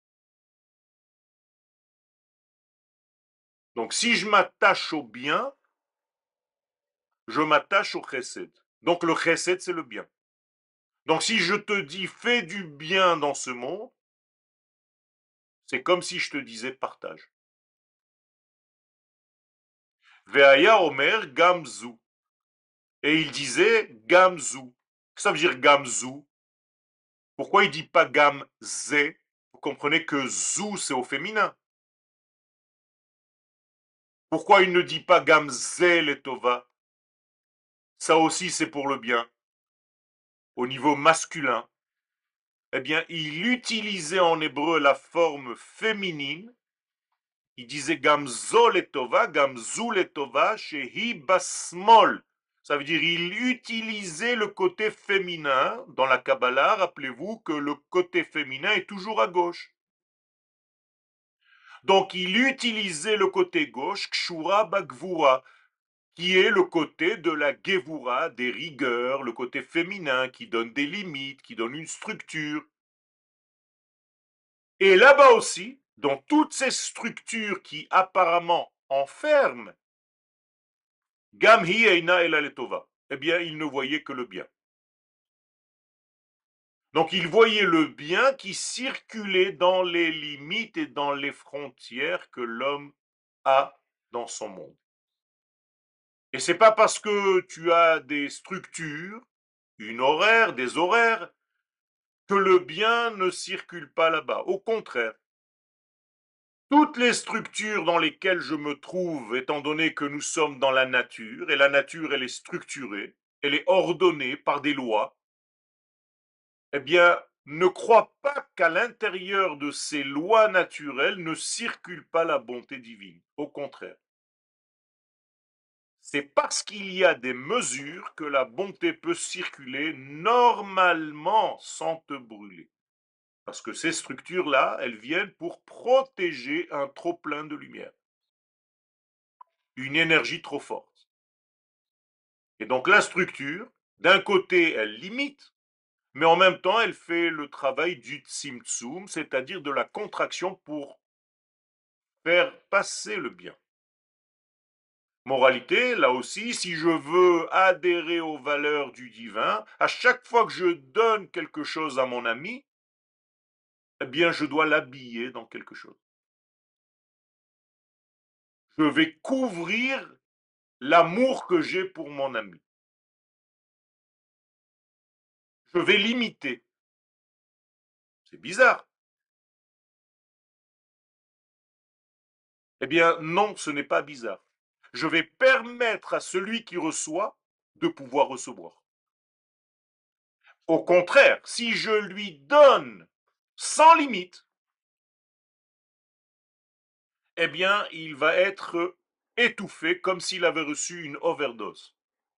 Donc si je m'attache au bien, je m'attache au chesed. Donc le chesed, c'est le bien. Donc si je te dis fais du bien dans ce monde, c'est comme si je te disais partage. Veaya Omer Gamzu. Et il disait Gamzu. Ça veut dire Gamzu. Pourquoi il dit pas Gamze? Vous comprenez que Zou, c'est au féminin. Pourquoi il ne dit pas Gamze Letova? Ça aussi, c'est pour le bien. au niveau masculin, eh bien, il utilisait en hébreu la forme féminine. Il disait Gamzo letova, Gamzu letova, shehi basmol. Ça veut dire il utilisait le côté féminin. Dans la Kabbalah, rappelez-vous que le côté féminin est toujours à gauche. Donc il utilisait le côté gauche, Kshura Bagvura, qui est le côté de la Gevura, des rigueurs, le côté féminin qui donne des limites, qui donne une structure. Et là-bas aussi, dans toutes ces structures qui apparemment enferment, Gamhi Eina Ela Letova, eh bien, il ne voyait que le bien. Donc, il voyait le bien qui circulait dans les limites et dans les frontières que l'homme a dans son monde. Et c'est pas parce que tu as des structures, une horaire, des horaires, que le bien ne circule pas là-bas. Au contraire, toutes les structures dans lesquelles je me trouve, étant donné que nous sommes dans la nature, et la nature, elle est structurée, elle est ordonnée par des lois, eh bien, ne crois pas qu'à l'intérieur de ces lois naturelles ne circule pas la bonté divine. Au contraire. C'est parce qu'il y a des mesures que la bonté peut circuler normalement sans te brûler. Parce que ces structures-là, elles viennent pour protéger un trop-plein de lumière, une énergie trop forte. Et donc la structure, d'un côté, elle limite, mais en même temps, elle fait le travail du tzimtzum, c'est-à-dire de la contraction pour faire passer le bien. Moralité, là aussi, si je veux adhérer aux valeurs du divin, à chaque fois que je donne quelque chose à mon ami, eh bien, je dois l'habiller dans quelque chose. Je vais couvrir l'amour que j'ai pour mon ami. Je vais l'imiter. C'est bizarre. Eh bien, non, ce n'est pas bizarre. Je vais permettre à celui qui reçoit de pouvoir recevoir. Au contraire, si je lui donne sans limite, eh bien, il va être étouffé comme s'il avait reçu une overdose.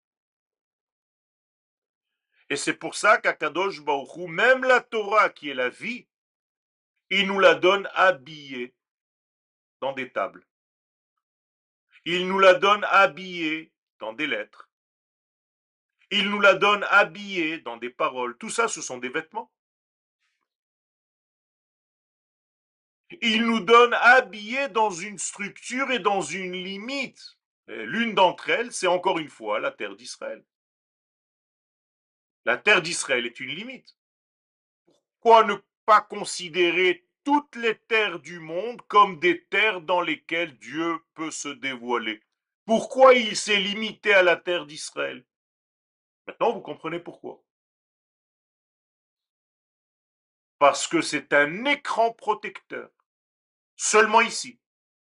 Et c'est pour ça qu'Akadosh Baruch Hu, même la Torah qui est la vie, il nous la donne habillée dans des tables. Il nous la donne habillée dans des lettres. Il nous la donne habillée dans des paroles. Tout ça, ce sont des vêtements. Il nous donne habillés dans une structure et dans une limite. L'une d'entre elles, c'est encore une fois la terre d'Israël. La terre d'Israël est une limite. Pourquoi ne pas considérer toutes les terres du monde comme des terres dans lesquelles Dieu peut se dévoiler? Pourquoi il s'est limité à la terre d'Israël? Maintenant, vous comprenez pourquoi. Parce que c'est un écran protecteur. Seulement ici.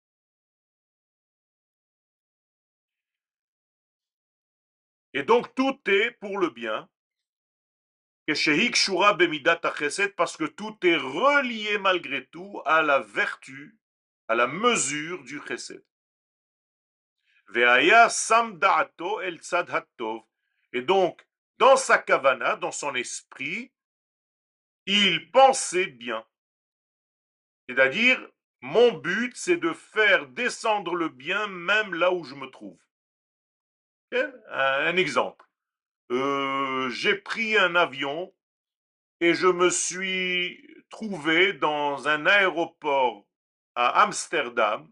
Et donc tout est pour le bien. Parce que tout est relié malgré tout à la vertu, à la mesure du chesed. Ve'aya sam da'ato el tzad hatov. Et donc, dans sa kavana, dans son esprit, il pensait bien. C'est-à-dire, mon but, c'est de faire descendre le bien même là où je me trouve. Un, un exemple. Euh, j'ai pris un avion et je me suis trouvé dans un aéroport à Amsterdam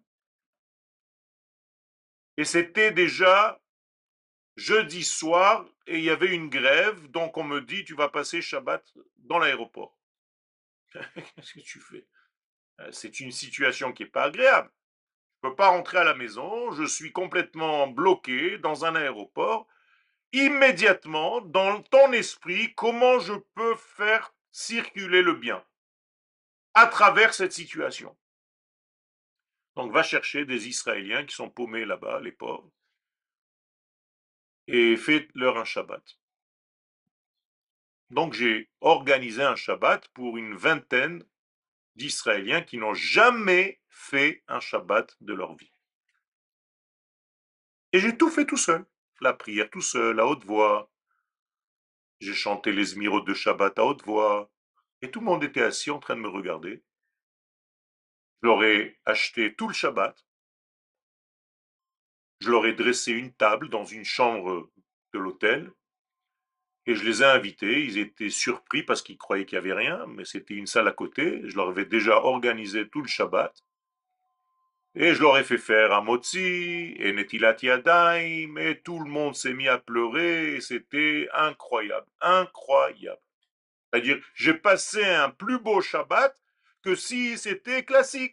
et c'était déjà jeudi soir et il y avait une grève, donc on me dit tu vas passer Shabbat dans l'aéroport. Qu'est-ce que tu fais? C'est une situation qui n'est pas agréable. Je ne peux pas rentrer à la maison, je suis complètement bloqué dans un aéroport. Immédiatement, dans ton esprit, comment je peux faire circuler le bien à travers cette situation? Donc va chercher des Israéliens qui sont paumés là-bas, les pauvres, et fais-leur un Shabbat. Donc j'ai organisé un Shabbat pour une vingtaine d'Israéliens qui n'ont jamais fait un Shabbat de leur vie. Et j'ai tout fait tout seul. La prière tout seul, à haute voix. J'ai chanté les Zmirot de Shabbat à haute voix. Et tout le monde était assis en train de me regarder. Je leur ai acheté tout le Shabbat. Je leur ai dressé une table dans une chambre de l'hôtel. Et je les ai invités. Ils étaient surpris parce qu'ils croyaient qu'il n'y avait rien. Mais c'était une salle à côté. Je leur avais déjà organisé tout le Shabbat. Et je leur ai fait faire un motzi et netilat yadayim, et tout le monde s'est mis à pleurer, et c'était incroyable, incroyable. C'est-à-dire, j'ai passé un plus beau Shabbat que si c'était classique.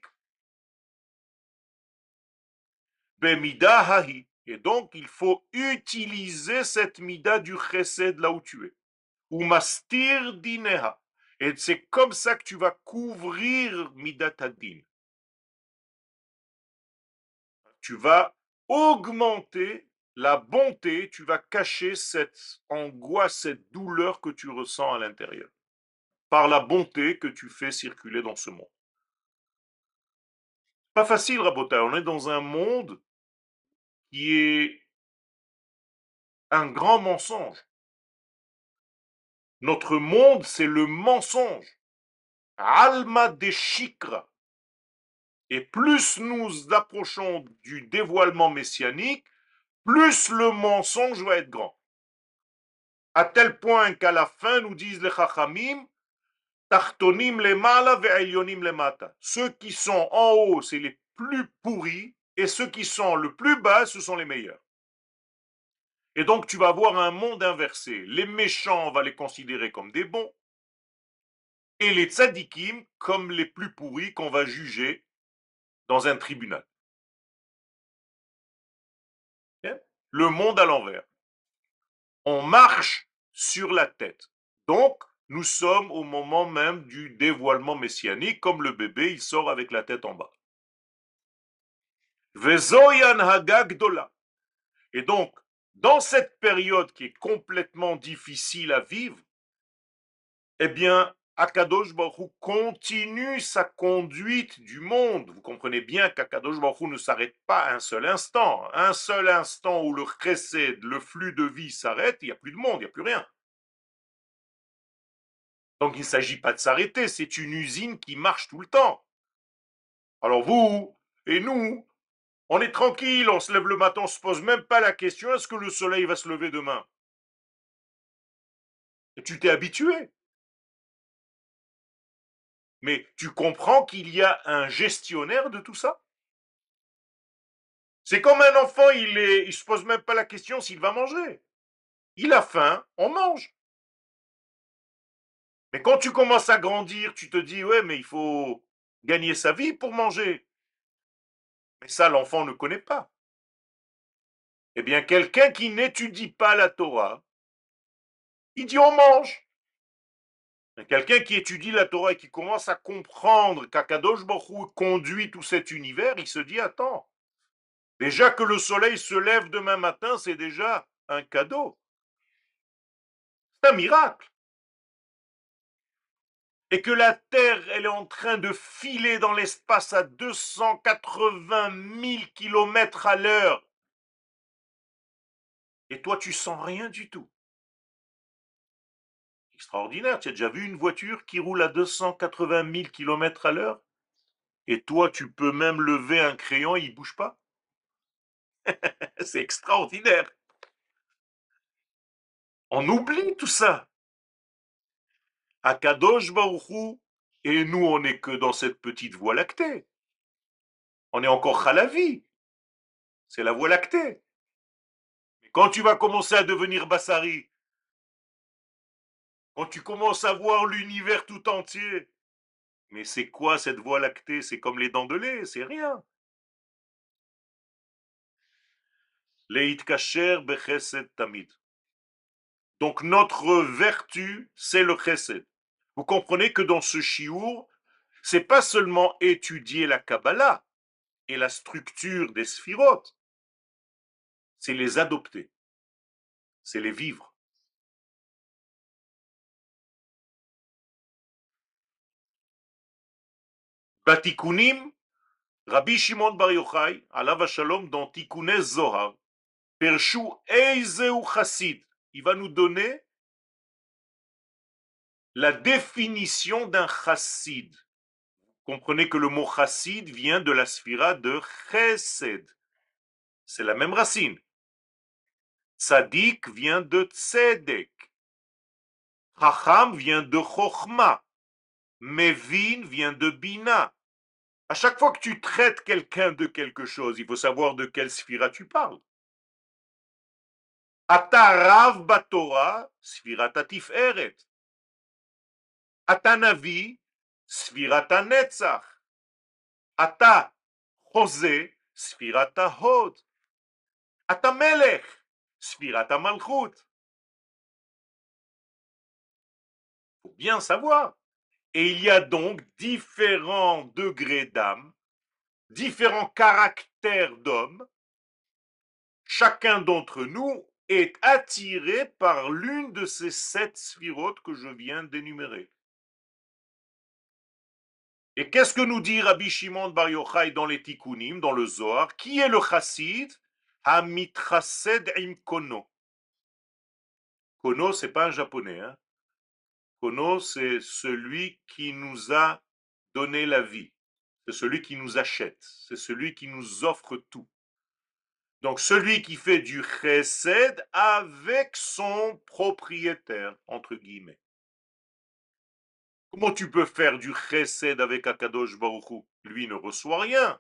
Bemida hahi. Et donc, il faut utiliser cette mida du chesed là où tu es. Ou mastir dineha. Et c'est comme ça que tu vas couvrir midat hadin. Tu vas augmenter la bonté, tu vas cacher cette angoisse, cette douleur que tu ressens à l'intérieur, par la bonté que tu fais circuler dans ce monde. Pas facile, Rabotai, on est dans un monde qui est un grand mensonge. Notre monde, c'est le mensonge. Alma de Shikra. Et plus nous approchons du dévoilement messianique, plus le mensonge va être grand. À tel point qu'à la fin, nous disent les Chachamim, Tartonim le mala ve'elyonim le mata. Ceux qui sont en haut, c'est les plus pourris, et ceux qui sont le plus bas, ce sont les meilleurs. Et donc tu vas avoir un monde inversé. Les méchants, on va les considérer comme des bons, et les tzadikim comme les plus pourris qu'on va juger dans un tribunal. Le monde à l'envers. On marche sur la tête. Donc, nous sommes au moment même du dévoilement messianique, comme le bébé, il sort avec la tête en bas. Vezoyan hagagdola. Et donc, dans cette période qui est complètement difficile à vivre, eh bien, Akadosh Baruch Hu continue sa conduite du monde. Vous comprenez bien qu'Akadosh Baruch Hu ne s'arrête pas un seul instant. Un seul instant où le chesed, le flux de vie s'arrête, il n'y a plus de monde, il n'y a plus rien. Donc il ne s'agit pas de s'arrêter, c'est une usine qui marche tout le temps. Alors vous et nous, on est tranquille, on se lève le matin, on ne se pose même pas la question, est-ce que le soleil va se lever demain? Et tu t'es habitué. Mais tu comprends qu'il y a un gestionnaire de tout ça. C'est comme un enfant, il est, il se pose même pas la question s'il va manger. Il a faim, on mange. Mais quand tu commences à grandir, tu te dis, ouais, mais il faut gagner sa vie pour manger. Mais ça, l'enfant ne connaît pas. Eh bien, quelqu'un qui n'étudie pas la Torah, il dit on mange. Mais quelqu'un qui étudie la Torah et qui commence à comprendre qu'Akadosh Baruch Hu conduit tout cet univers, il se dit attends, déjà que le soleil se lève demain matin, c'est déjà un cadeau. C'est un miracle. Et que la Terre, elle est en train de filer dans l'espace à deux cent quatre-vingt mille kilomètres à l'heure. Et toi, tu sens rien du tout. Extraordinaire. Tu as déjà vu une voiture qui roule à deux cent quatre-vingt mille kilomètres à l'heure? Et toi, tu peux même lever un crayon, il ne bouge pas? C'est extraordinaire. On oublie tout ça. Akadosh Baruch Hu, et nous, on n'est que dans cette petite voie lactée. On est encore Chalavi. C'est la voie lactée. Mais quand tu vas commencer à devenir Bassari, quand tu commences à voir l'univers tout entier, mais c'est quoi cette voie lactée? C'est comme les dents de lait, c'est rien. Leit kasher bechesed tamid. Donc notre vertu, c'est le chesed. Vous comprenez que dans ce chiour, c'est pas seulement étudier la Kabbalah et la structure des sphirotes, c'est les adopter, c'est les vivre. Batikunim, Rabbi Shimon Bar Yochai, alav Shalom, dans Tikkunei Zohar, Pershu Eizeu Chassid. Il va nous donner la définition d'un chassid. Comprenez que le mot chassid vient de la sphira de chesed. C'est la même racine. Tzadik vient de tzedek. Chacham vient de chochma. Mevin vient de bina. À chaque fois que tu traites quelqu'un de quelque chose, il faut savoir de quelle sphira tu parles. Atarav batora, sphirata tiferet. Atanavi, sphirata netzach. Ata Jose, sphirata hod. Ata melech, sphirata malchut. Faut bien savoir. Et il y a donc différents degrés d'âme, différents caractères d'homme. Chacun d'entre nous est attiré par l'une de ces sept sphirotes que je viens d'énumérer. Et qu'est-ce que nous dit Rabbi Shimon Bar Yochai dans les Tikkunim, dans le Zohar? Qui est le chassid? Hamitrased im kono. Kono, c'est pas un japonais. Hein? Kono, c'est celui qui nous a donné la vie. C'est celui qui nous achète. C'est celui qui nous offre tout. Donc celui qui fait du chesed avec son propriétaire, entre guillemets. Comment tu peux faire du chesed avec Akadosh Baruch Hu? Lui ne reçoit rien.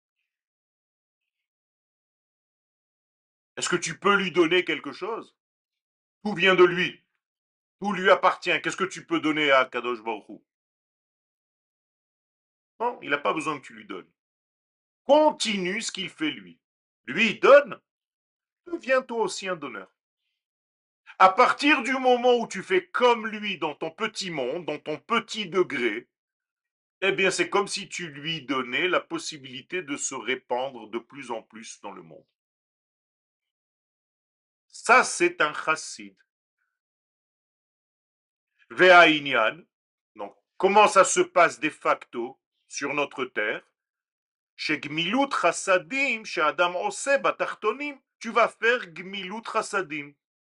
Est-ce que tu peux lui donner quelque chose? Tout vient de lui. Tout lui appartient. Qu'est-ce que tu peux donner à Akadosh Baruch Hu? Non, il n'a pas besoin que tu lui donnes. Continue ce qu'il fait lui. Lui, il donne. Deviens toi aussi un donneur. À partir du moment où tu fais comme lui dans ton petit monde, dans ton petit degré, eh bien c'est comme si tu lui donnais la possibilité de se répandre de plus en plus dans le monde. Ça, c'est un chassid. Ve'ainyan, donc comment ça se passe de facto sur notre terre? Chez Gmilut chassadim, chez Adam Ose Batachtonim, tu vas faire Gmilut chassadim.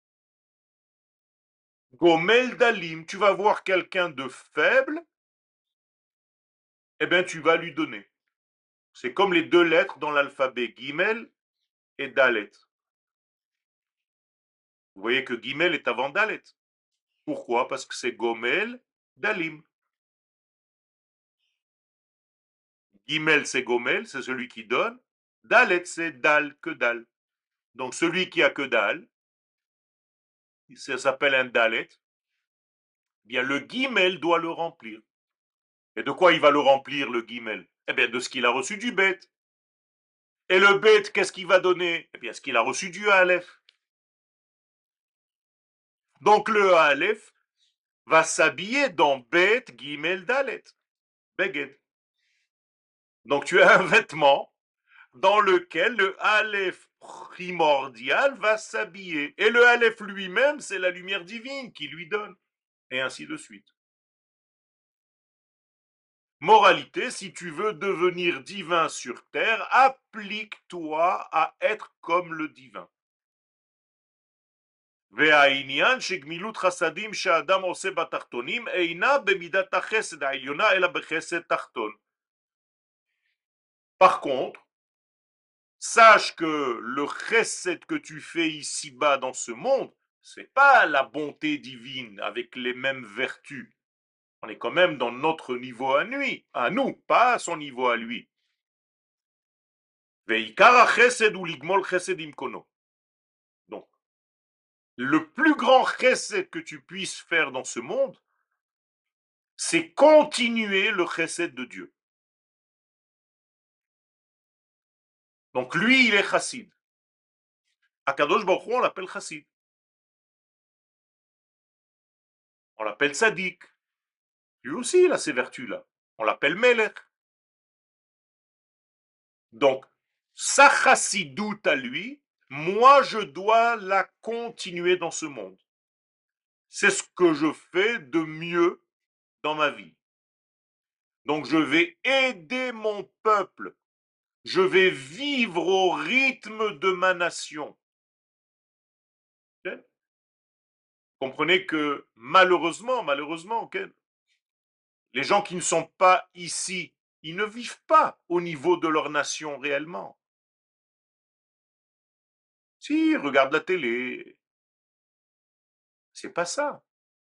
Gomel Dalim, tu vas voir quelqu'un de faible, eh bien tu vas lui donner. C'est comme les deux lettres dans l'alphabet, Gimel et Dalet. Vous voyez que Gimel est avant Dalet. Pourquoi? Parce que c'est Gomel Dalim. Gimel c'est Gomel, c'est celui qui donne. Dalet c'est Dal, que Dal. Donc celui qui a que Dal, ça s'appelle un Dalet, eh bien le Gimel doit le remplir. Et de quoi il va le remplir, le Gimel? Eh bien de ce qu'il a reçu du bête. Et le bête, qu'est-ce qu'il va donner? Eh bien ce qu'il a reçu du Aleph. Donc le Aleph va s'habiller dans Bet, Gimel, Dalet. Beged. Donc tu as un vêtement dans lequel le Aleph primordial va s'habiller. Et le Aleph lui-même, c'est la lumière divine qui lui donne. Et ainsi de suite. Moralité, si tu veux devenir divin sur terre, applique-toi à être comme le divin. והעניין שגמילות חסדים שהאדם עושה בתחתונים אינה במידת החסד העליונה אלא בחסד תחתון. Par contre, sache que le chesed que tu fais ici-bas dans ce monde, c'est pas la bonté divine avec les mêmes vertus. On est quand même dans notre niveau à lui, à nous, pas à son niveau à lui. Veikara chesed ou ligmol chesed imkono. Donc, le plus grand chesed que tu puisses faire dans ce monde, c'est continuer le chesed de Dieu. Donc lui, il est chassid. Akadosh Baruch Hu, on l'appelle chassid. On l'appelle sadiq. Lui aussi, il a ces vertus-là. On l'appelle melech. Donc, sa chassidoute à lui, moi, je dois la continuer dans ce monde. C'est ce que je fais de mieux dans ma vie. Donc je vais aider mon peuple. Je vais vivre au rythme de ma nation. Ok. Comprenez que malheureusement, malheureusement, ok, les gens qui ne sont pas ici, ils ne vivent pas au niveau de leur nation réellement. Si, regarde la télé, c'est pas ça.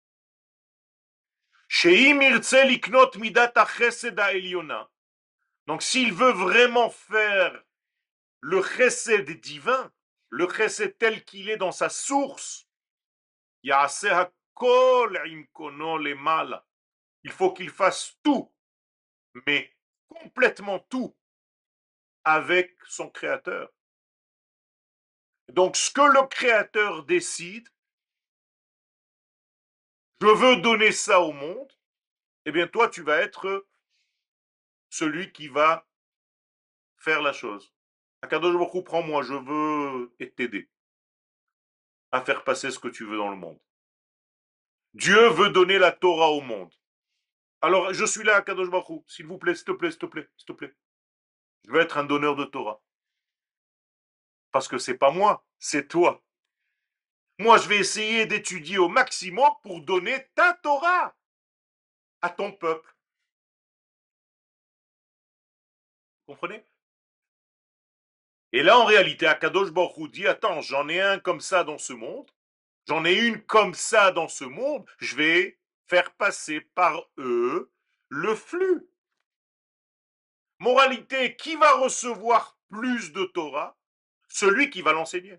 Sheim irtse liknot midat hachesed ha'elyona. Donc s'il veut vraiment faire le chesed divin, le chesed tel qu'il est dans sa source, ya'aseh hakol imkono lemala. Il faut qu'il fasse tout, mais complètement tout avec son créateur. Donc ce que le créateur décide, je veux donner ça au monde, eh bien toi tu vas être celui qui va faire la chose. Akadosh Baruch Hu, prends-moi, je veux t'aider à faire passer ce que tu veux dans le monde. Dieu veut donner la Torah au monde. Alors je suis là, Akadosh Baruch Hu, s'il vous plaît, s'il te plaît, s'il te plaît, s'il te plaît. Je veux être un donneur de Torah. Parce que c'est pas moi, c'est toi. Moi, je vais essayer d'étudier au maximum pour donner ta Torah à ton peuple. Vous comprenez? Et là, en réalité, Akadosh Baruch Hu dit, attends, j'en ai un comme ça dans ce monde, j'en ai une comme ça dans ce monde, je vais faire passer par eux le flux. Moralité, qui va recevoir plus de Torah? Celui qui va l'enseigner.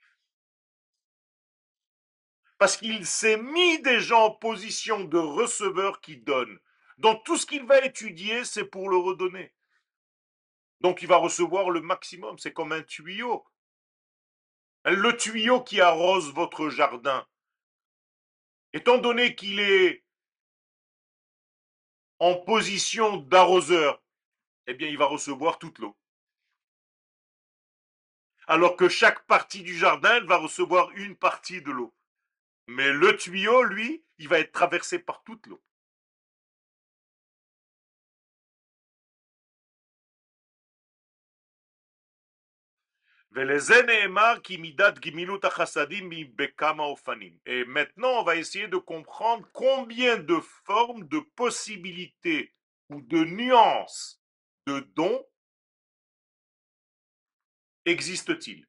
Parce qu'il s'est mis déjà en position de receveur qui donne. Donc tout ce qu'il va étudier, c'est pour le redonner. Donc il va recevoir le maximum. C'est comme un tuyau. Le tuyau qui arrose votre jardin. Étant donné qu'il est en position d'arroseur, eh bien il va recevoir toute l'eau. Alors que chaque partie du jardin, elle va recevoir une partie de l'eau. Mais le tuyau, lui, il va être traversé par toute l'eau. Et maintenant, on va essayer de comprendre combien de formes, de possibilités ou de nuances de dons existe-t-il.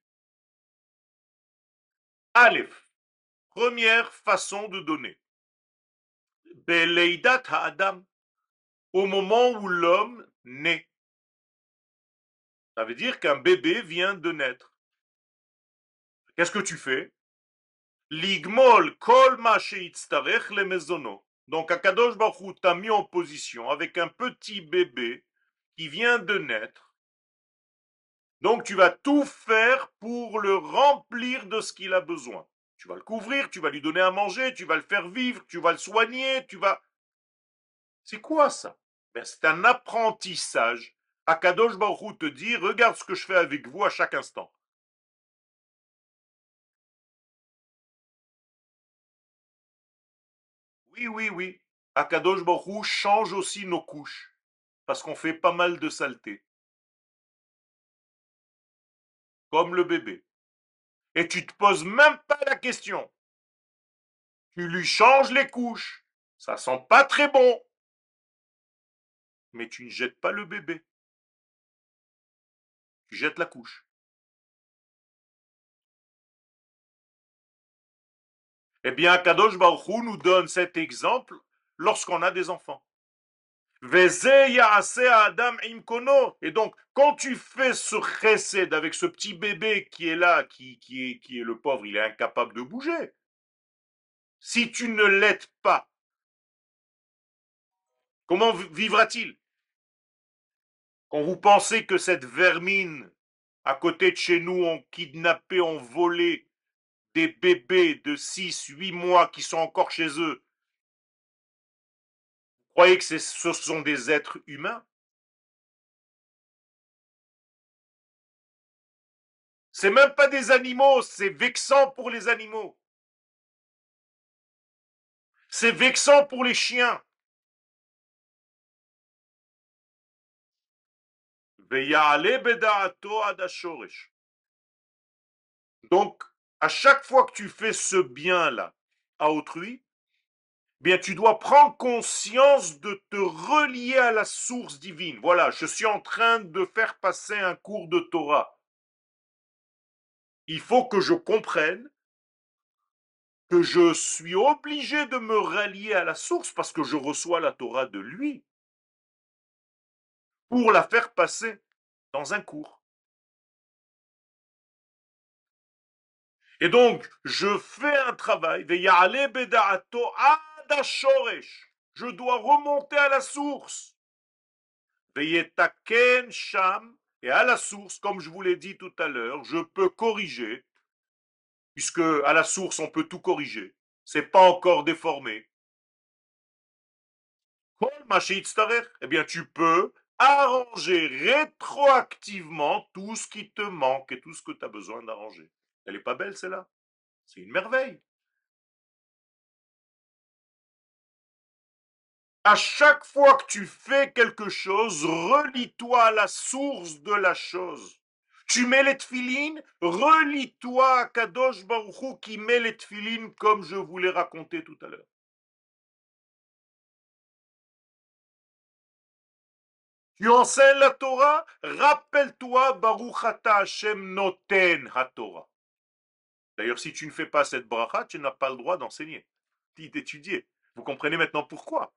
Aleph, première façon de donner. Beleidat ha'adam, au moment où l'homme naît. Ça veut dire qu'un bébé vient de naître. Qu'est-ce que tu fais? Ligmol kol ma sheitztarech le mezono. Donc Akadosh Baruch Hu t'a mis en position avec un petit bébé qui vient de naître. Donc tu vas tout faire pour le remplir de ce qu'il a besoin. Tu vas le couvrir, tu vas lui donner à manger, tu vas le faire vivre, tu vas le soigner, tu vas... C'est quoi ça? Ben, c'est un apprentissage. Akadosh Baruch Hu te dit, regarde ce que je fais avec vous à chaque instant. Oui, oui, oui. Akadosh Baruch Hu change aussi nos couches. Parce qu'on fait pas mal de saleté. Comme le bébé. Et tu te poses même pas la question. Tu lui changes les couches. Ça sent pas très bon. Mais tu ne jettes pas le bébé. Tu jettes la couche. Eh bien, Kadosh Baruch Hu nous donne cet exemple lorsqu'on a des enfants. Et donc, quand tu fais ce chesed avec ce petit bébé qui est là, qui, qui, est, qui est le pauvre, il est incapable de bouger. Si tu ne l'aides pas, comment vivra-t-il? Quand vous pensez que cette vermine à côté de chez nous ont kidnappé, ont volé des bébés de six, huit mois qui sont encore chez eux, vous croyez que ce sont des êtres humains? C'est même pas des animaux, c'est vexant pour les animaux. C'est vexant pour les chiens. Veya'ale beda'ato ad hashoresh. Donc, à chaque fois que tu fais ce bien-là à autrui, bien, tu dois prendre conscience de te relier à la source divine. Voilà, je suis en train de faire passer un cours de Torah. Il faut que je comprenne que je suis obligé de me rallier à la source parce que je reçois la Torah de lui pour la faire passer dans un cours. Et donc, je fais un travail. Je dois remonter à la source. Sham. Et à la source, comme je vous l'ai dit tout à l'heure, je peux corriger, puisque à la source, on peut tout corriger. C'est pas encore déformé. Eh bien, tu peux arranger rétroactivement tout ce qui te manque et tout ce que tu as besoin d'arranger. Elle est pas belle, celle-là? C'est une merveille. À chaque fois que tu fais quelque chose, relie-toi à la source de la chose. Tu mets les tefilines, relie-toi à Kadosh Baruch Hu qui met les tefilines comme je vous l'ai raconté tout à l'heure. Tu enseignes la Torah, rappelle-toi Baruch Ata Hashem Noten HaTorah. D'ailleurs, si tu ne fais pas cette bracha, tu n'as pas le droit d'enseigner, d'étudier. Vous comprenez maintenant pourquoi?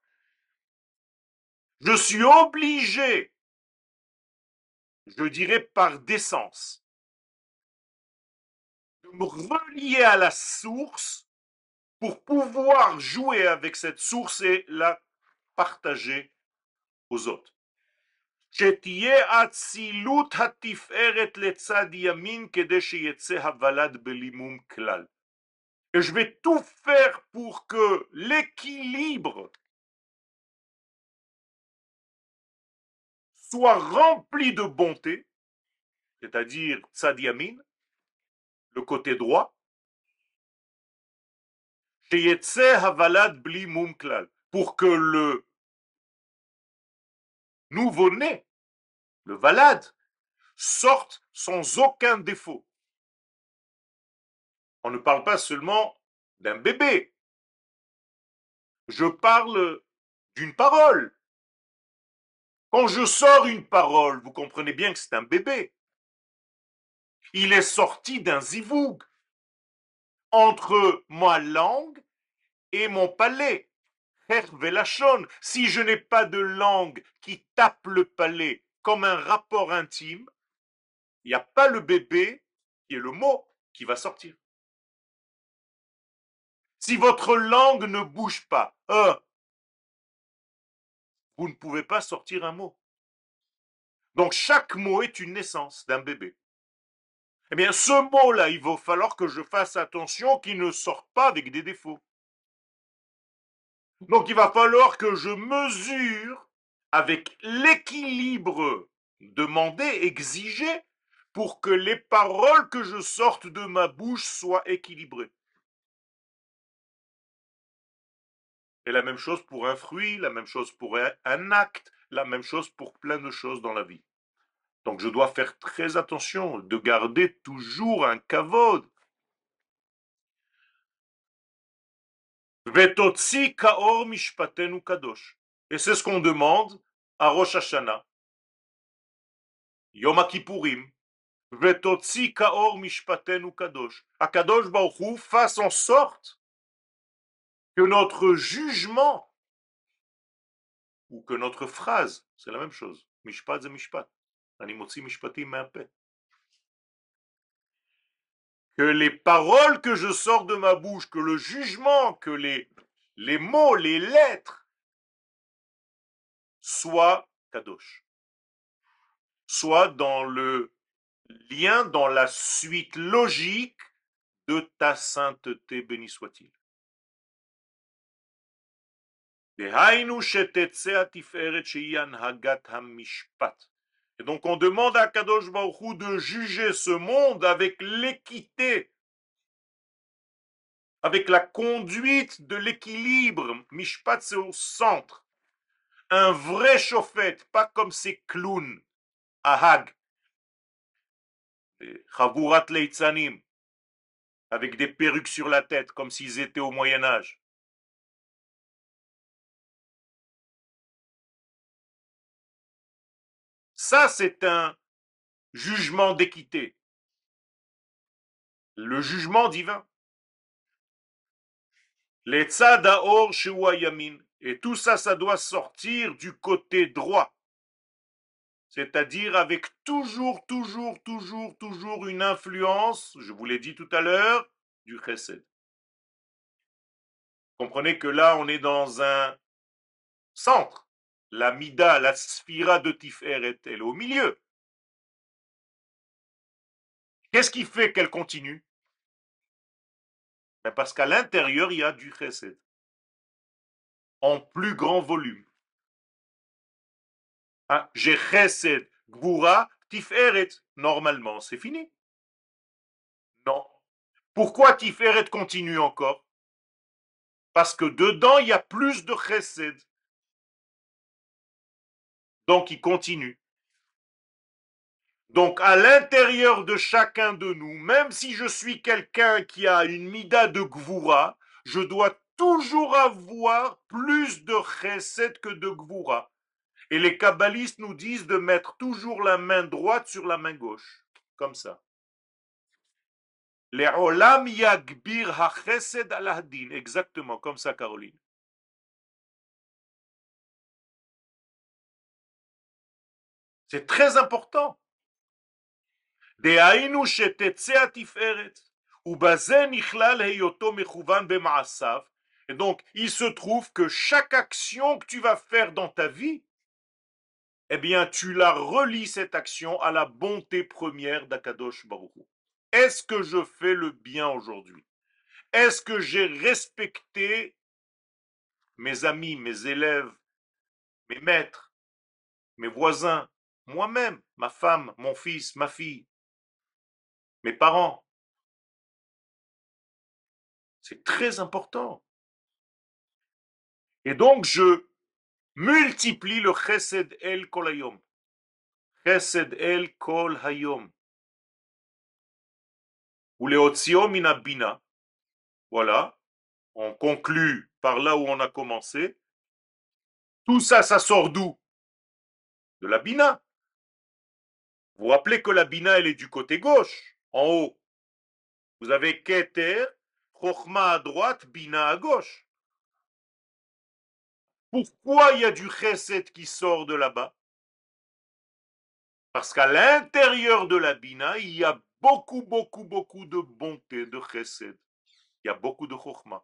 Je suis obligé, je dirais par décence, de me relier à la source pour pouvoir jouer avec cette source et la partager aux autres. שתהיה אצילות התפארת לצד ימין כדי שיצא הוולד בלימום כלל. Et je vais tout faire pour que l'équilibre soit rempli de bonté, c'est-à-dire tzad yamin, le côté droit, sheyetze havalad bli mum klal, pour que le nouveau-né, le valad, sorte sans aucun défaut. On ne parle pas seulement d'un bébé, je parle d'une parole. Quand je sors une parole, vous comprenez bien que c'est un bébé. Il est sorti d'un zivoug entre ma langue et mon palais. Si je n'ai pas de langue qui tape le palais comme un rapport intime, il n'y a pas le bébé qui est le mot qui va sortir. Si votre langue ne bouge pas, euh, vous ne pouvez pas sortir un mot. Donc chaque mot est une naissance d'un bébé. Eh bien, ce mot-là, il va falloir que je fasse attention qu'il ne sorte pas avec des défauts. Donc il va falloir que je mesure avec l'équilibre demandé, exigé, pour que les paroles que je sorte de ma bouche soient équilibrées. Et la même chose pour un fruit, la même chose pour un acte, la même chose pour plein de choses dans la vie. Donc je dois faire très attention de garder toujours un kavod. Vetotsi kaor mishpatenu kadosh. Et c'est ce qu'on demande à Rosh Hashanah, Yom Kippourim. Vetotsi kaor mishpatenu kadosh. Akadosh Baruch Hu fasse en sorte que notre jugement ou que notre phrase, c'est la même chose. Mishpat c'est mishpat. Ani motzi mishpatim me'apeh. Que les paroles que je sors de ma bouche, que le jugement, que les, les mots, les lettres soient kadosh. Soit dans le lien, dans la suite logique de ta sainteté, béni soit-il. Et donc on demande à Kadosh Baruch Hu de juger ce monde avec l'équité, avec la conduite de l'équilibre. Mishpat, c'est au centre. Un vrai chauffette, pas comme ces clowns Ahag, Chavurat Leitzanim, avec des perruques sur la tête, comme s'ils étaient au Moyen Âge. Ça, c'est un jugement d'équité, le jugement divin. Les tzadaor yamin. Et tout ça, ça doit sortir du côté droit. C'est-à-dire avec toujours, toujours, toujours, toujours une influence, je vous l'ai dit tout à l'heure, du chesed. Comprenez que là, on est dans un centre. La mida, la sphira de Tiferet, elle est au milieu. Qu'est-ce qui fait qu'elle continue? Ben parce qu'à l'intérieur, il y a du chesed, en plus grand volume. Hein? J'ai chesed, gvura, Tiferet. Normalement, c'est fini. Non. Pourquoi Tiferet continue encore? Parce que dedans, il y a plus de chesed. Donc, il continue. Donc, à l'intérieur de chacun de nous, même si je suis quelqu'un qui a une mida de gvura, je dois toujours avoir plus de chesed que de gvura. Et les kabbalistes nous disent de mettre toujours la main droite sur la main gauche. Comme ça. Les olam yagbir ha-chesed al-hadin. Exactement, comme ça, Caroline. C'est très important. דהיינו שתצא התפארת, ובזה נכלל היותו מכוון במעשיו. Et donc, il se trouve que chaque action que tu vas faire dans ta vie, eh bien, tu la relis cette action à la bonté première d'Akadosh Baruch Hu. Est-ce que je fais le bien aujourd'hui? Est-ce que j'ai respecté mes amis, mes élèves, mes maîtres, mes voisins, moi-même, ma femme, mon fils, ma fille, mes parents? C'est très important. Et donc, je multiplie le chesed el kol hayom. Chesed el kol hayom. Ou le otzio mina bina. Voilà. On conclut par là où on a commencé. Tout ça, ça sort d'où? De la bina. Vous vous rappelez que la bina, elle est du côté gauche, en haut. Vous avez keter, chokhma à droite, bina à gauche. Pourquoi il y a du chesed qui sort de là-bas? Parce qu'à l'intérieur de la bina, il y a beaucoup, beaucoup, beaucoup de bonté, de chesed. Il y a beaucoup de chokhma.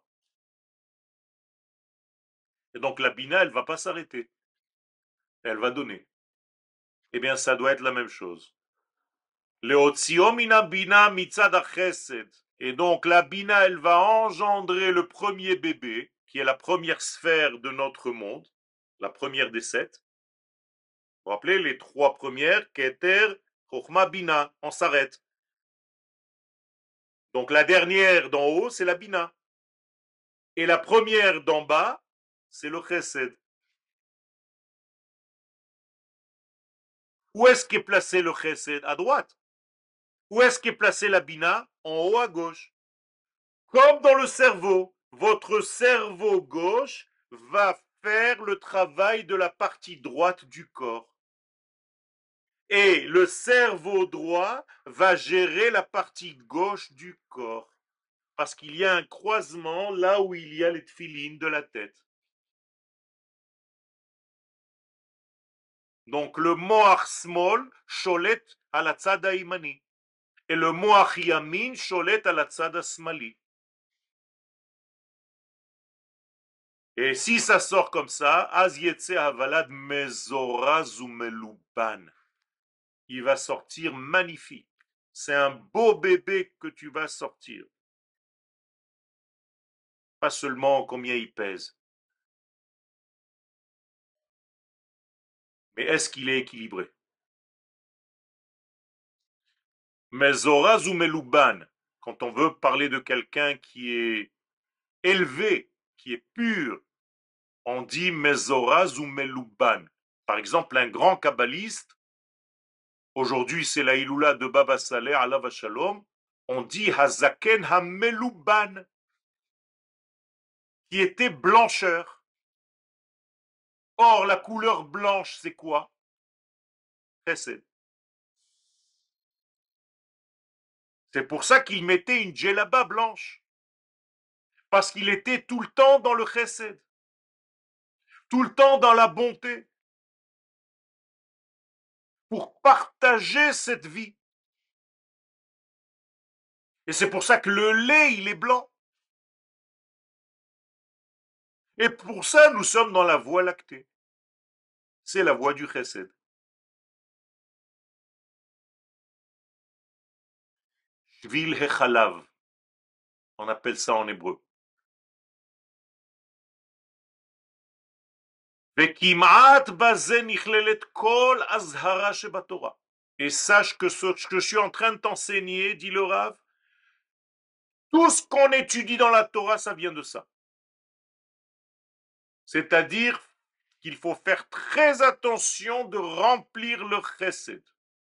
Et donc la bina, elle ne va pas s'arrêter. Elle va donner. Eh bien, ça doit être la même chose. Leotzio mina bina mitzad chesed. Et donc la bina, elle va engendrer le premier bébé, qui est la première sphère de notre monde, la première des sept. Vous vous rappelez, les trois premières, Keter, Chokhma, Bina, on s'arrête. Donc la dernière d'en haut, c'est la Bina. Et la première d'en bas, c'est le Chesed. Où est-ce qu'est placé le Chesed? À droite. Où est-ce qu'est placé la Bina? En haut à gauche. Comme dans le cerveau, votre cerveau gauche va faire le travail de la partie droite du corps. Et le cerveau droit va gérer la partie gauche du corps. Parce qu'il y a un croisement là où il y a les tfilines de la tête. Donc le moach smol sholet à la tzada imani. Et le moach yamin sholet à la tzada smali. Et si ça sort comme ça, az yetse havalad mezoraz ou meluban. Il va sortir magnifique. C'est un beau bébé que tu vas sortir. Pas seulement combien il pèse. Mais est-ce qu'il est équilibré? Mezoraz ou meluban. Quand on veut parler de quelqu'un qui est élevé, qui est pur, on dit mezoraz ou meluban. Par exemple, un grand kabbaliste, Aujourd'hui, c'est la Iloula de Baba Saleh, alav shalom. On dit Hazaken Hamelouban, qui était blancheur. Or, la couleur blanche, c'est quoi? Chesed. C'est pour ça qu'il mettait une djellaba blanche. Parce qu'il était tout le temps dans le chesed. Tout le temps dans la bonté. Pour partager cette vie. Et c'est pour ça que le lait, il est blanc. Et pour ça, nous sommes dans la voie lactée. C'est la voie du chesed. Shvil hechalav. On appelle ça en hébreu. וכמעט בזה נכללת כל אזהרה שבתורה. Et sache que ce que je suis en train de t'enseigner, dit le Rav, tout ce qu'on étudie dans la Torah, ça vient de ça. C'est-à-dire qu'il faut faire très attention de remplir le chesed.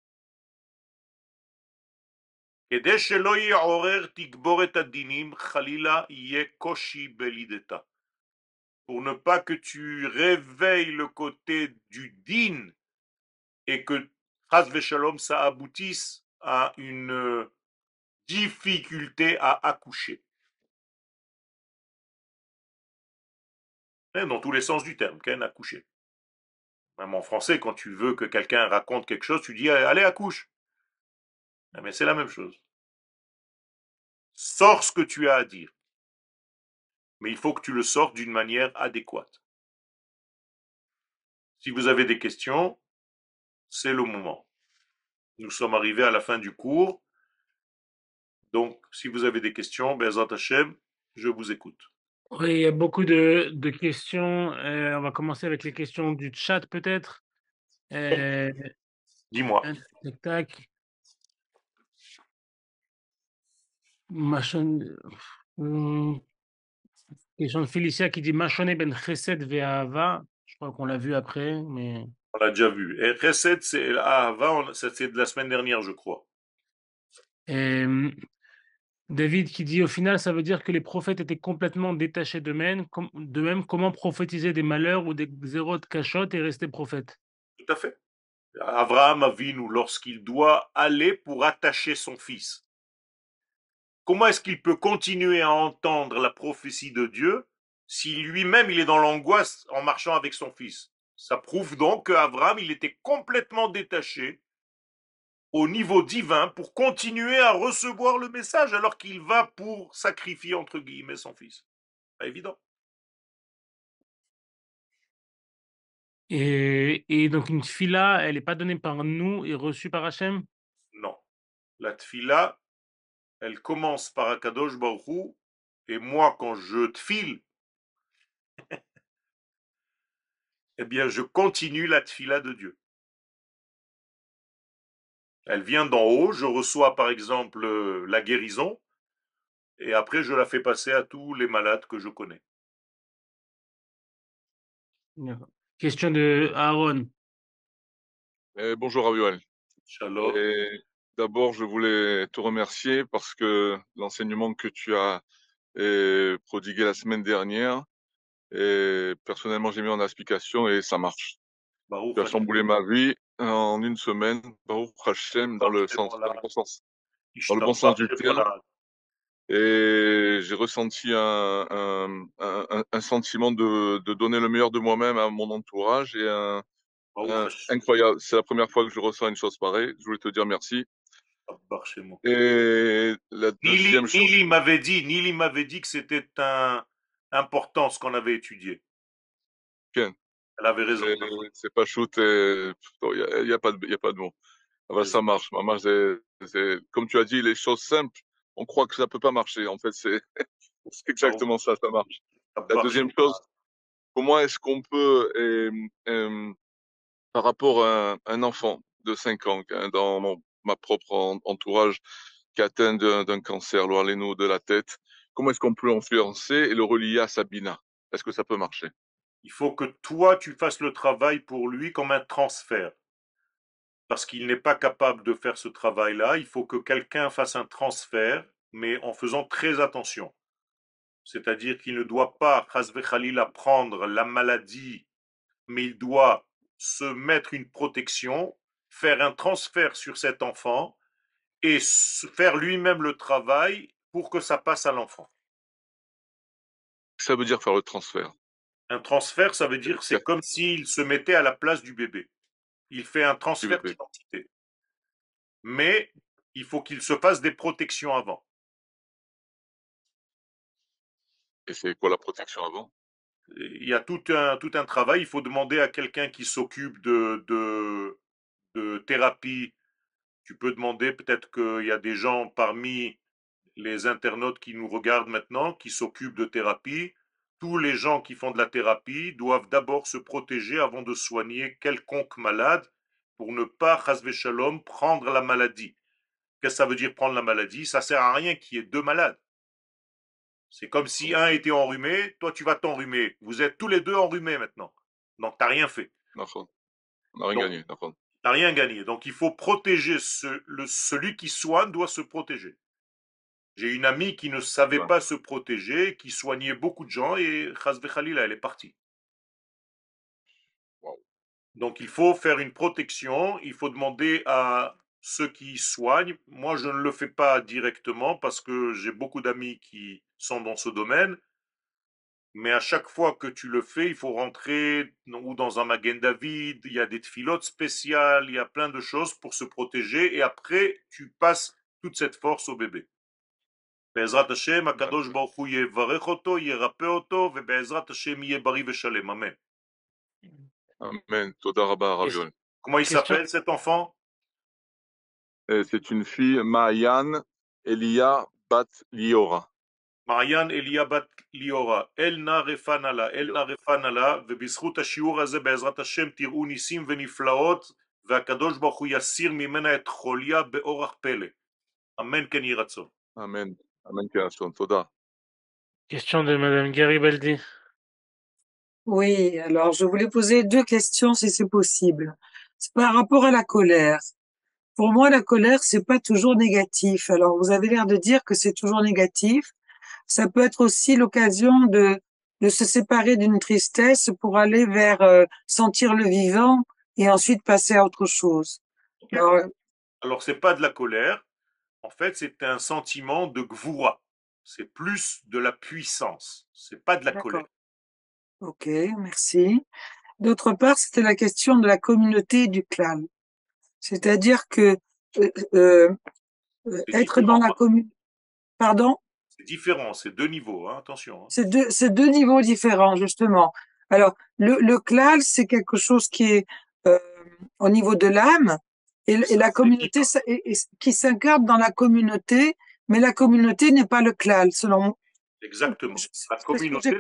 כדי שלא יעורר תגבורת הדינים, חלילה יהיה קושי בלידתה. Pour ne pas que tu réveilles le côté du din et que Chas Veshalom, ça aboutisse à une difficulté à accoucher. Dans tous les sens du terme, qu'un accoucher. Même en français, quand tu veux que quelqu'un raconte quelque chose, tu dis allez, accouche. Mais c'est la même chose. Sors ce que tu as à dire. Mais il faut que tu le sortes d'une manière adéquate. Si vous avez des questions, c'est le moment. Nous sommes arrivés à la fin du cours. Donc, si vous avez des questions, Be'ezrat Hashem, je vous écoute. Oui, il y a beaucoup de, de questions. Euh, on va commencer avec les questions du chat, peut-être. Euh, Dis-moi. tac, tac. Machon... Hum, question de Félicia qui dit Machonne ben chesed ve'ahava. Je crois qu'on l'a vu après, mais. On l'a déjà vu. Et Chesed, c'est Ahava, c'est de la semaine dernière, je crois. Et, David qui dit au final, ça veut dire que les prophètes étaient complètement détachés d'eux-mêmes. Com de même, comment prophétiser des malheurs ou des zéros de cachot et rester prophète? Tout à fait. Abraham Avinu, lorsqu'il doit aller pour attacher son fils, comment est-ce qu'il peut continuer à entendre la prophétie de Dieu si lui-même il est dans l'angoisse en marchant avec son fils? Ça prouve donc qu'Abraham il était complètement détaché au niveau divin pour continuer à recevoir le message alors qu'il va pour sacrifier entre guillemets son fils. Pas évident. Et, et donc une tfila, elle n'est pas donnée par nous et reçue par Hachem? Non. La tfila, elle commence par Akadosh Baruch Hu, et moi quand je tfile, eh bien je continue la tfila de Dieu. Elle vient d'en haut, je reçois par exemple la guérison, et après je la fais passer à tous les malades que je connais. Question de Aaron. Eh, bonjour Aviol. Shalom. D'abord, je voulais te remercier parce que l'enseignement que tu as eh, prodigué la semaine dernière, et personnellement, j'ai mis en application et ça marche. Baruch Tu as Hashem. chamboulé ma vie en une semaine, Baruch Hashem, dans le sens, dans le bon sens, dans le bon sens du terme. Et j'ai ressenti un, un, un, un sentiment de, de donner le meilleur de moi-même à mon entourage et un, un incroyable. C'est la première fois que je ressens une chose pareille. Je voulais te dire merci. Et la deuxième Nili, chose. Nili m'avait dit, Nili m'avait dit que c'était un important ce qu'on avait étudié. Ken. Elle avait raison. C'est pas shoot, il n'y a, a pas de, y a pas de mots. Ah bah, ça marche. Maman, c'est, c'est, comme tu as dit, les choses simples, on croit que ça peut pas marcher. En fait, c'est, c'est exactement ça, ça marche. La deuxième chose, comment est-ce qu'on peut, euh, euh, par rapport à un, un enfant de cinq ans, hein, dans mon, ma propre en, entourage, qui est atteint d'un, d'un cancer, l'oiléno de la tête, comment est-ce qu'on peut l'influencer et le relier à Sabina? Est-ce que ça peut marcher? Il faut que toi, tu fasses le travail pour lui comme un transfert. parce qu'il n'est pas capable de faire ce travail-là. Il faut que quelqu'un fasse un transfert, mais en faisant très attention. C'est-à-dire qu'il ne doit pas, chas v'chalila, prendre la maladie, mais il doit se mettre une protection, faire un transfert sur cet enfant et faire lui-même le travail pour que ça passe à l'enfant. Ça veut dire faire le transfert. Un transfert, ça veut dire c'est comme s'il se mettait à la place du bébé. Il fait un transfert d'identité. Mais il faut qu'il se fasse des protections avant. Et c'est quoi la protection avant? Il y a tout un, tout un travail. Il faut demander à quelqu'un qui s'occupe de, de, de thérapie. Tu peux demander, peut-être qu'il y a des gens parmi les internautes qui nous regardent maintenant, qui s'occupent de thérapie. Tous les gens qui font de la thérapie doivent d'abord se protéger avant de soigner quelconque malade pour ne pas, chas shalom, prendre la maladie. Qu'est-ce que ça veut dire prendre la maladie? Ça sert à rien qu'il y ait deux malades. C'est comme si un était enrhumé, toi tu vas t'enrhumer. Vous êtes tous les deux enrhumés maintenant. Donc tu n'as rien fait. D'accord. On n'a rien Donc, gagné. D'accord. tu n'as rien gagné. Donc il faut protéger ce, le, celui qui soigne doit se protéger. J'ai une amie qui ne savait Ouais. pas se protéger, qui soignait beaucoup de gens et chas v'chalila, elle est partie. Wow. Donc il faut faire une protection, il faut demander à ceux qui soignent. Moi, je ne le fais pas directement parce que j'ai beaucoup d'amis qui sont dans ce domaine. Mais à chaque fois que tu le fais, il faut rentrer ou dans un Magen David, il y a des tfilotes spéciales, il y a plein de choses pour se protéger et après, tu passes toute cette force au bébé. בעזרת השם, הקדוש ברוך הוא יברך אותו, ירפא אותו, ובעזרת השם יהיה בריא ושלם. אמן. Amen. Toda Rabba Raviol. Comment il Question. s'appelle cet enfant? Et c'est une fille, Maayan Elia Bat Liora. מעיין אליה בת ליאורה, אל נא רפנה לה, אל נא רפנה לה, ובזכות השיעור הזה בעזרת השם תראו ניסים ונפלאות, והקדוש ברוך הוא יסיר ממנה את חוליה באורח פלא. אמן כן יהי רצון. Amen. Amen. Kéhasson. Toda. Question de Madame Garibaldi. Oui, alors je voulais poser deux questions si c'est possible. C'est par rapport à la colère. Pour moi, la colère, c'est pas toujours négatif. Alors, vous avez l'air de dire que c'est toujours négatif. Ça peut être aussi l'occasion de, de se séparer d'une tristesse pour aller vers euh, sentir le vivant et ensuite passer à autre chose. Okay. Alors, Alors c'est pas de la colère, en fait c'est un sentiment de gvoura. C'est plus de la puissance, c'est pas de la colère. Ok, merci. D'autre part, c'était la question de la communauté et du clan. C'est-à-dire que euh, euh, être dans la commune. Pardon? C'est différent, c'est deux niveaux, hein, attention. Hein. C'est deux, c'est deux niveaux différents, justement. Alors, le, le klal, c'est quelque chose qui est euh, au niveau de l'âme, et, et la communauté ça, et, et, qui s'incarne dans la communauté, mais la communauté n'est pas le klal, selon moi. Exactement. Je, la communauté,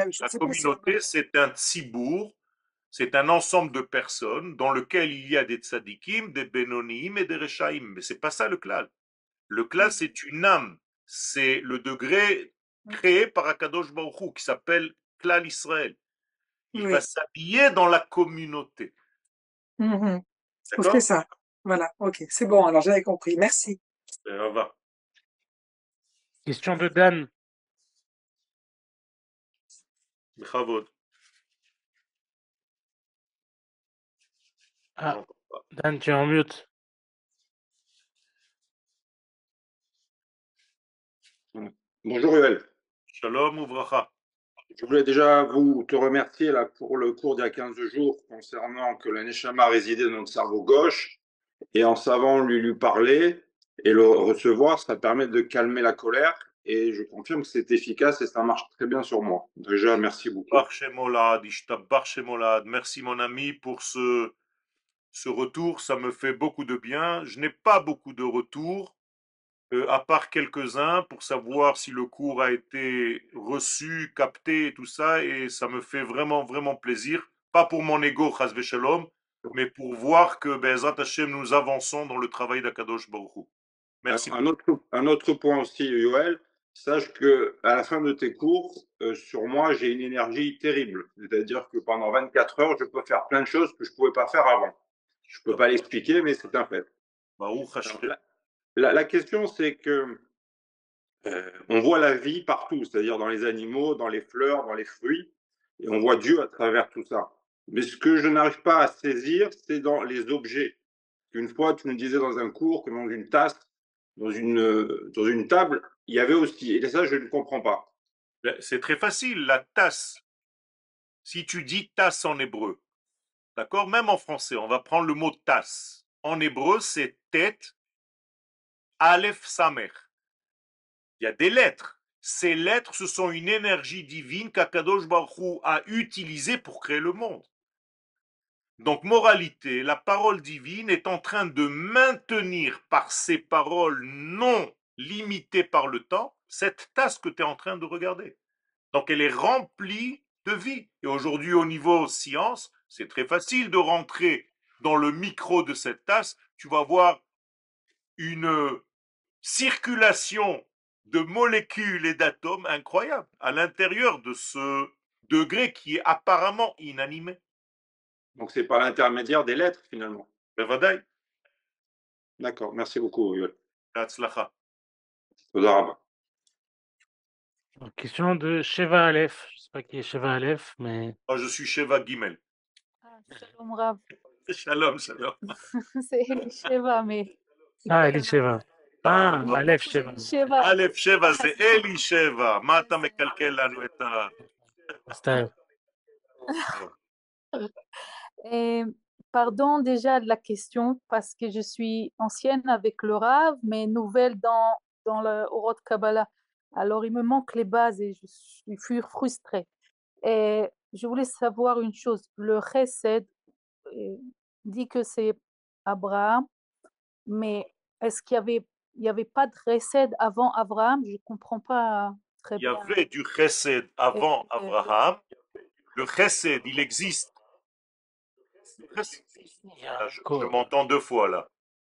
c'est un tzibour, c'est un ensemble de personnes dans lequel il y a des tzadikim, des benonim et des rechaim. Mais c'est pas ça le klal. Le klal, c'est une âme. C'est le degré créé par Akadosh Baruch Hu, qui s'appelle klal Israël. Il oui. va s'habiller dans la communauté. Mm-hmm. C'est ça. Voilà, ok, c'est bon, alors j'avais compris. Merci. Et on va. Question de Dan. Bravo. Ah, Dan, tu es en mute. Bonjour Yoel. Shalom Uvracha. Je voulais déjà vous te remercier là, pour le cours d'il y a quinze jours concernant que le Neshama résidait dans notre cerveau gauche et en savant lui lui parler et le recevoir, ça permet de calmer la colère et je confirme que c'est efficace et ça marche très bien sur moi. Déjà, merci beaucoup. Merci mon ami pour ce, ce retour, ça me fait beaucoup de bien. Je n'ai pas beaucoup de retours. Euh, à part quelques-uns, pour savoir si le cours a été reçu, capté et tout ça, et ça me fait vraiment, vraiment plaisir. Pas pour mon ego, chas v'shalom, mais pour voir que, Be'ezrat Hashem, nous avançons dans le travail d'Akadosh Baruch Hu. Merci. Un autre, un autre point aussi, Yoel, sache que à la fin de tes cours, euh, sur moi, j'ai une énergie terrible. C'est-à-dire que pendant vingt-quatre heures, je peux faire plein de choses que je ne pouvais pas faire avant. Je ne peux pas l'expliquer, mais c'est un fait. Baruch Alors, Hashem. la, la- la question, c'est que euh, on voit la vie partout, c'est-à-dire dans les animaux, dans les fleurs, dans les fruits, et on voit Dieu à travers tout ça. Mais ce que je n'arrive pas à saisir, c'est dans les objets. Une fois, tu nous disais dans un cours que dans une tasse, dans une, euh, dans une table, il y avait aussi. Et ça, je ne comprends pas. Ben, c'est très facile, la tasse. Si tu dis tasse en hébreu, d'accord? Même en français, on va prendre le mot tasse. En hébreu, c'est tête, aleph, samer. Il y a des lettres. Ces lettres, ce sont une énergie divine qu'Akadosh Baruch Hu a utilisée pour créer le monde. Donc, moralité, la parole divine est en train de maintenir par ses paroles non limitées par le temps cette tasse que tu es en train de regarder. Donc, elle est remplie de vie. Et aujourd'hui, au niveau science, c'est très facile de rentrer dans le micro de cette tasse. Tu vas voir une circulation de molécules et d'atomes incroyable à l'intérieur de ce degré qui est apparemment inanimé. Donc, c'est par l'intermédiaire des lettres, finalement. Bevadaï, D'accord. Merci beaucoup, Yoel. Hatzlacha. Toda rabba. Question de Sheva Aleph. Je ne sais pas qui est Sheva Aleph, mais Moi, je suis Sheva Gimel. Ah, Shalom Rav. Shalom, shalom. C'est Elisheva, mais ah, elle est Sheva. Ah, Aleph Sheva. Sheva. Aleph Sheva זה אלי שבע. מה אתה מקלקל לנו את ה... סתם. Et pardon déjà de la question parce que je suis ancienne avec le Rav, mais nouvelle dans, dans le Orot Kabbalah. Alors il me manque les bases et je suis frustrée. Et je voulais savoir une chose. Le Chesed euh, dit que c'est Abraham, mais est-ce qu'il y avait, il y avait pas de Chesed avant Abraham? Je comprends pas très Il y bien. avait du chesed avant Et, euh, Abraham. Le chesed, il existe. Le chesed- Là, je, je m'entends deux fois là.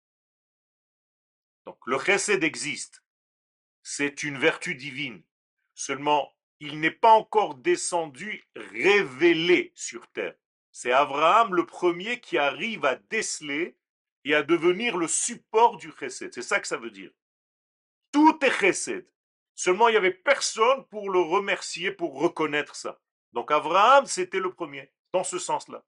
Donc le chesed existe. C'est une vertu divine. Seulement, il n'est pas encore descendu révélé sur terre. C'est Abraham le premier qui arrive à déceler et à devenir le support du chesed. C'est ça que ça veut dire. Tout est chesed. Seulement, il n'y avait personne pour le remercier, pour reconnaître ça. Donc Abraham, c'était le premier, dans ce sens-là.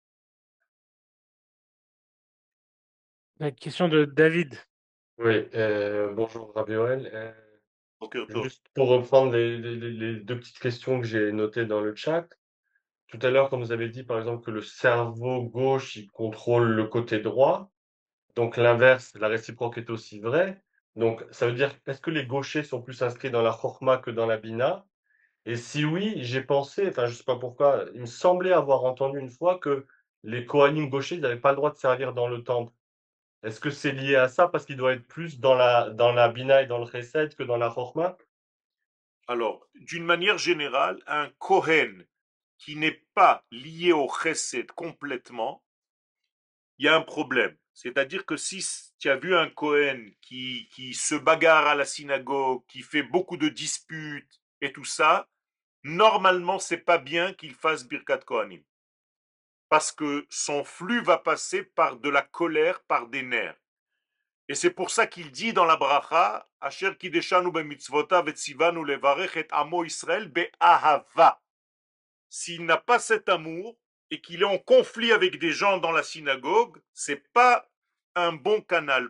La question de David. Oui, euh, bonjour Rabioel. Euh, Boker tov. juste pour reprendre les, les- les- les deux petites questions que j'ai notées dans le chat. Tout à l'heure, quand vous avez dit par exemple que le cerveau gauche, il contrôle le côté droit, donc l'inverse, la réciproque est aussi vraie. Donc ça veut dire, est-ce que les gauchers sont plus inscrits dans la chorma que dans la bina? Et si oui, j'ai pensé, enfin je sais pas pourquoi, il me semblait avoir entendu une fois que les Kohanim gauchers, ils n'avaient pas le droit de servir dans le temple. Est-ce que c'est lié à ça parce qu'il doit être plus dans la, dans la Bina et dans le Chesed que dans la Chorma? Alors, d'une manière générale, un Kohen qui n'est pas lié au chesed complètement, il y a un problème. C'est-à-dire que si tu as vu un Kohen qui, qui se bagarre à la synagogue, qui fait beaucoup de disputes et tout ça, normalement, c'est pas bien qu'il fasse Birkat Kohanim. Parce que son flux va passer par de la colère, par des nerfs. Et c'est pour ça qu'il dit dans la bracha, Asher kideshanu bemitzvotav et tzivanu levarech et amo Israël be'ahava. S'il n'a pas cet amour et qu'il est en conflit avec des gens dans la synagogue, c'est pas un bon canal.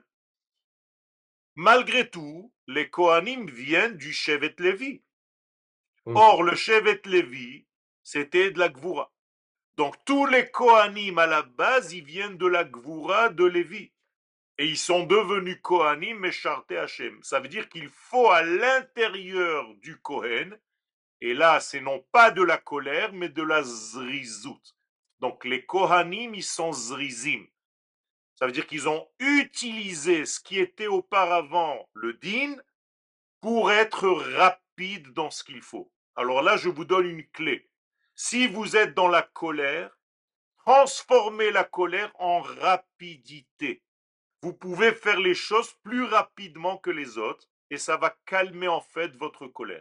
Malgré tout, les Kohanim viennent du Shevet Lévi. Mhm. Or, le Shevet Lévi, c'était de la Gvura. Donc, tous les Kohanim à la base, ils viennent de la Gvura de Lévi. Et ils sont devenus Kohanim et Sharté Hashem. Ça veut dire qu'il faut à l'intérieur du Kohen, et là, c'est non pas de la colère, mais de la zrizout. Donc, les Kohanim, ils sont zrizim. Ça veut dire qu'ils ont utilisé ce qui était auparavant le din pour être rapide dans ce qu'il faut. Alors là, je vous donne une clé. Si vous êtes dans la colère, transformez la colère en rapidité. Vous pouvez faire les choses plus rapidement que les autres et ça va calmer en fait votre colère.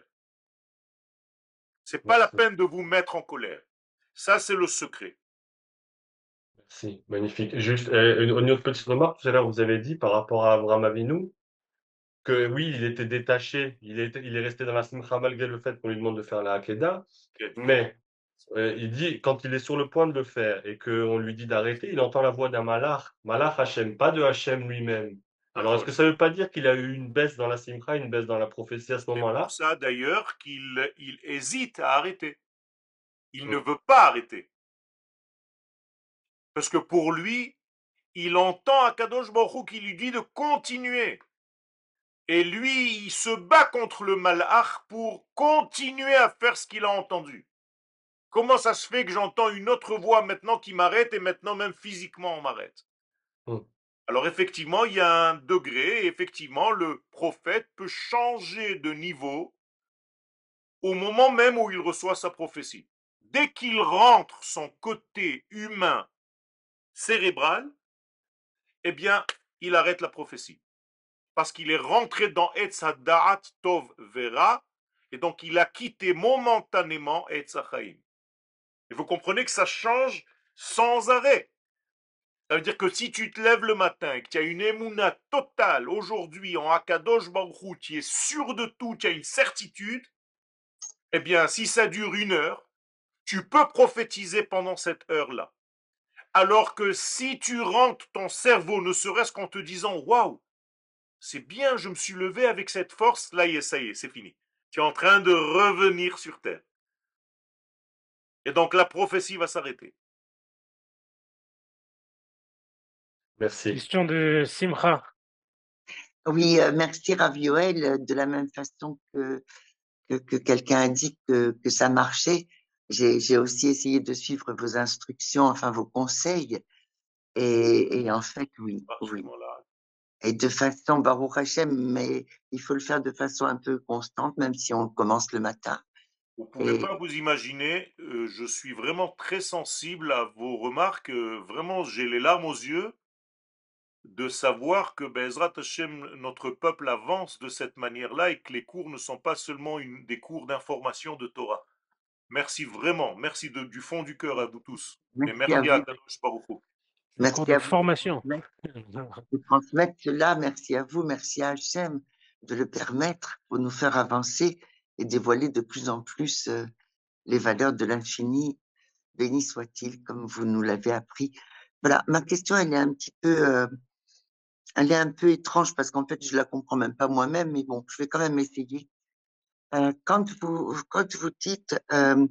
C'est pas la Merci. peine de vous mettre en colère. Ça, c'est le secret. Merci, magnifique. Juste euh, une, une autre petite remarque, tout à l'heure, vous avez dit par rapport à Abraham Avinu que oui, il était détaché, il est, il est resté dans la simcha malgré le fait qu'on lui demande de faire la Hakeda, mais euh, il dit, quand il est sur le point de le faire et qu'on lui dit d'arrêter, il entend la voix d'un malach, malach Hachem, pas de Hachem lui-même. Alors, est-ce que ça ne veut pas dire qu'il a eu une baisse dans la simcha, une baisse dans la prophétie à ce C'est moment-là? pour ça d'ailleurs qu'il il hésite à arrêter. Il ne Mm. veut pas arrêter. Parce que pour lui, il entend Akadosh Baruch Hu qui lui dit de continuer. Et lui, il se bat contre le malach pour continuer à faire ce qu'il a entendu. Comment ça se fait que j'entends une autre voix maintenant qui m'arrête et maintenant même physiquement on m'arrête? Mm. Alors effectivement, il y a un degré et effectivement, le prophète peut changer de niveau au moment même où il reçoit sa prophétie. Dès qu'il rentre son côté humain cérébral, eh bien, il arrête la prophétie. Parce qu'il est rentré dans Etz Hada'at Tov Vera, et donc il a quitté momentanément Etz Hachaim. Et vous comprenez que ça change sans arrêt. Ça veut dire que si tu te lèves le matin et que tu as une émouna totale aujourd'hui en Akadosh Baruch Hu, tu es sûr de tout, tu as une certitude, eh bien, si ça dure une heure, tu peux prophétiser pendant cette heure-là. Alors que si tu rentres ton cerveau, ne serait-ce qu'en te disant waouh, c'est bien, je me suis levé avec cette force, là, y est, ça y est, c'est fini. Tu es en train de revenir sur terre. Et donc la prophétie va s'arrêter. Merci. Question de Simcha. Oui, euh, merci Rav Yoel. euh, De la même façon que, que, que quelqu'un a dit que, que ça marchait, j'ai, j'ai aussi essayé de suivre vos instructions, enfin vos conseils. Et, et en fait, oui, À ce oui. moment-là, Et de façon Baruch Hashem, mais il faut le faire de façon un peu constante, même si on commence le matin. vous ne pouvez Et pas vous imaginer, euh, je suis vraiment très sensible à vos remarques. euh, vraiment, j'ai les larmes aux yeux de savoir que Bezrat Hashem, notre peuple avance de cette manière-là et que les cours ne sont pas seulement une, des cours d'information de Torah. Merci vraiment, merci de- du fond du cœur à vous tous. Et merci à merci à vous, Kadosh Baruch Hu. Un cours merci de à vous de formation. transmettre, de transmettre cela. Merci à vous, merci à Hashem de le permettre pour nous faire avancer et dévoiler de plus en plus euh, les valeurs de l'infini. Béni soit-il, comme vous nous l'avez appris. Voilà, ma question, elle est un petit peu, euh, elle est un peu étrange parce qu'en fait, je la comprends même pas moi-même, mais bon, je vais quand même essayer. Euh, quand vous, quand vous dites, euh,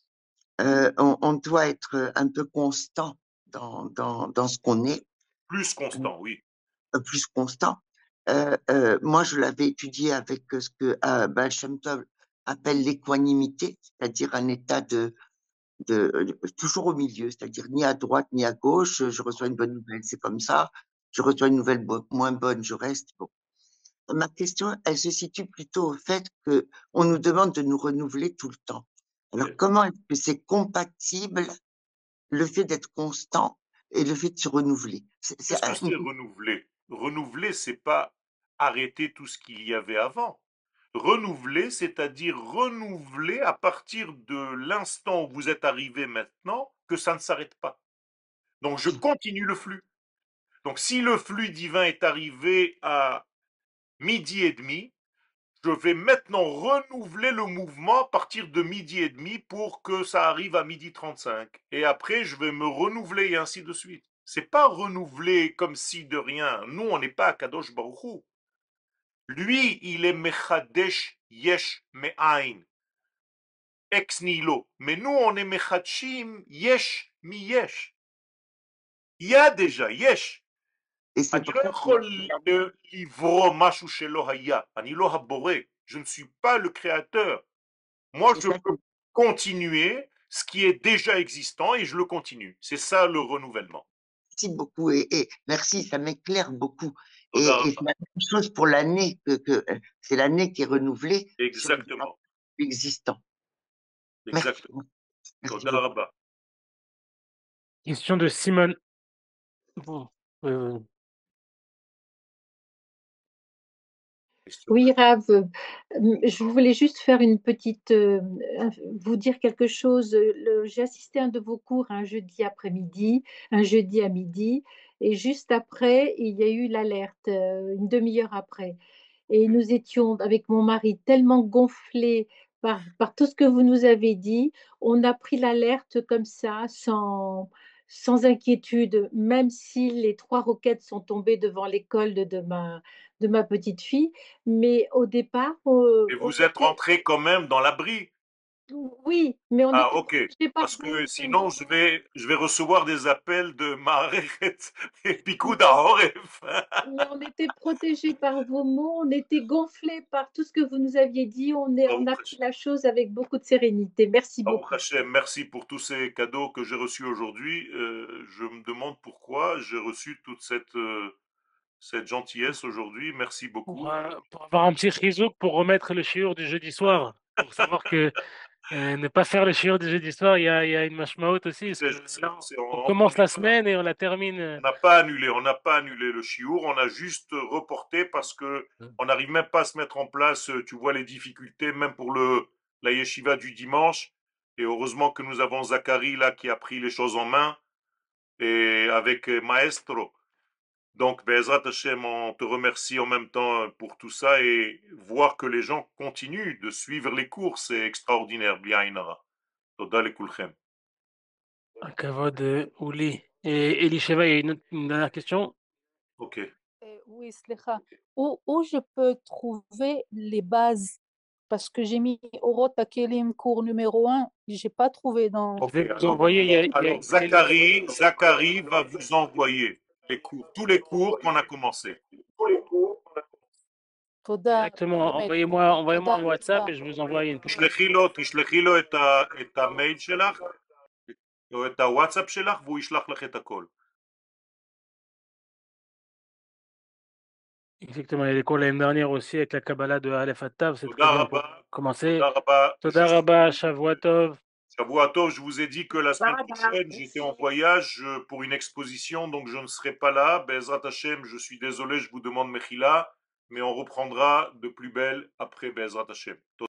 euh, on, on doit être un peu constant dans, dans, dans ce qu'on est, Plus constant, oui. euh, plus constant. Euh, euh, moi, je l'avais étudié avec ce que euh, Baal Shem Tov appelle l'équanimité, c'est-à-dire un état de, de, de toujours au milieu, c'est-à-dire ni à droite ni à gauche. Je reçois une bonne nouvelle, c'est comme ça. Je reçois une nouvelle bo- moins bonne, je reste. Bon. Ma question, elle se situe plutôt au fait que on nous demande de nous renouveler tout le temps. Alors, comment est-ce que c'est compatible le fait d'être constant et le fait de se renouveler? C'est, c'est Qu'est-ce que un- c'est renouveler? Renouveler, c'est pas arrêter tout ce qu'il y avait avant. Renouveler, c'est-à-dire renouveler à partir de l'instant où vous êtes arrivé maintenant, que ça ne s'arrête pas. Donc je continue le flux. Donc si le flux divin est arrivé à midi et demi, je vais maintenant renouveler le mouvement à partir de midi et demi pour que ça arrive à midi trente-cinq. Et après, je vais me renouveler et ainsi de suite. C'est pas renouveler comme si de rien. Nous, on n'est pas à Kadosh Baruch Hu. Lui, il est Mechadesh Yesh Me'ain, ex nihilo. Mais nous, on est Mechadshim Yesh Mi Yesh. Il y a déjà Yesh. et c'est אני pour לא ça que יכול ל- לברוא משהו שלא היה. אני לא הבורא. Je ne suis pas le créateur. Moi, c'est je ça que peux continuer ce qui est déjà existant et je le continue. C'est ça le renouvellement. merci beaucoup et, et merci, ça m'éclaire beaucoup. Toda Et, et c'est Rabba. la même chose pour l'année que, que euh, c'est l'année qui est renouvelée sur le plan Exactement. existant. Merci, Exactement. merci Toda beaucoup. Rabba. Question de Simone. Bon, euh, Question. Oui, Rav, euh, je voulais juste faire une petite, euh, vous dire quelque chose. Le- J'ai assisté à un de vos cours un jeudi après-midi, un jeudi à midi, et juste après, il y a eu l'alerte, euh, une demi-heure après. Et nous étions avec mon mari tellement gonflés par, par tout ce que vous nous avez dit, on a pris l'alerte comme ça, sans, sans inquiétude, même si les trois roquettes sont tombées devant l'école de, de ma, de ma petite fille. Mais au départ, on, Et on vous êtes était, rentré quand même dans l'abri. oui, mais on Ah, était ok. protégés par Parce vous. que sinon, je vais, je vais recevoir des appels de Maharet et Pikoud Ahoref. Mais on était protégés par vos mots, on était gonflés par tout ce que vous nous aviez dit. On est, on Baruch a pris la chose avec beaucoup de sérénité. Merci Baruch beaucoup. Hashem, merci pour tous ces cadeaux que j'ai reçus aujourd'hui. Euh, je me demande pourquoi j'ai reçu toute cette, euh, cette gentillesse aujourd'hui. Merci Pour, beaucoup. euh, pour avoir un petit chizouk pour remettre le shiur du jeudi soir. Pour savoir que euh, ne pas faire le shiur du jeudi soir, il y a, il y a une mashmaot aussi. Je Parce sais, que je sais, là, je sais. on On commence la semaine et on la termine. on euh, n'a pas annulé, on n'a pas annulé le chiour, on a juste reporté parce que on n'arrive même pas à se mettre en place. Tu vois les difficultés, même pour le la yeshiva du dimanche. Et heureusement que nous avons Zachary là qui a pris les choses en main et avec euh, Maestro. Donc, Bezrat Hashem, on te remercie en même temps pour tout ça et voir que les gens continuent de suivre les cours, c'est extraordinaire. Bien Inara. Toda lekulchem. Un kavod, euh, Ouli. Et Elisheva, il y a une, autre- une dernière question. Ok. Euh, oui, Slicha. Où, où je peux trouver les bases? Parce que j'ai mis Orot Kelim cours numéro un, j'ai pas trouvé dans. Je Ok, vais vous alors, envoyer. Il y a, il y a- alors il y a- Zachary, Zachary va vous envoyer les cours, tous les cours qu'on a commencé. תודה, Directement, באמת, envoyez-moi envoyez-moi תודה un WhatsApp רבה. et je vous envoie une petite. תשלחי לו, תשלחי לו את, ה, את המייל שלך, או את הוואטסאפ שלך, והוא ישלח לך את הכל. Exactement, il y a les cours l'année dernière aussi avec la Kabbalah de Aleph à Tav, c'est très תודה bien pour רבה, commencer. תודה רבה. Toda Juste, Rabba, Shavua Tov. Shavua Tov, je vous ai dit que la semaine prochaine, j'étais en voyage euh, pour une exposition, donc je ne serai pas là. Bezrat Hashem, je suis désolé, je vous demande Mechila, mais on reprendra de plus belle après Bezrat Hashem.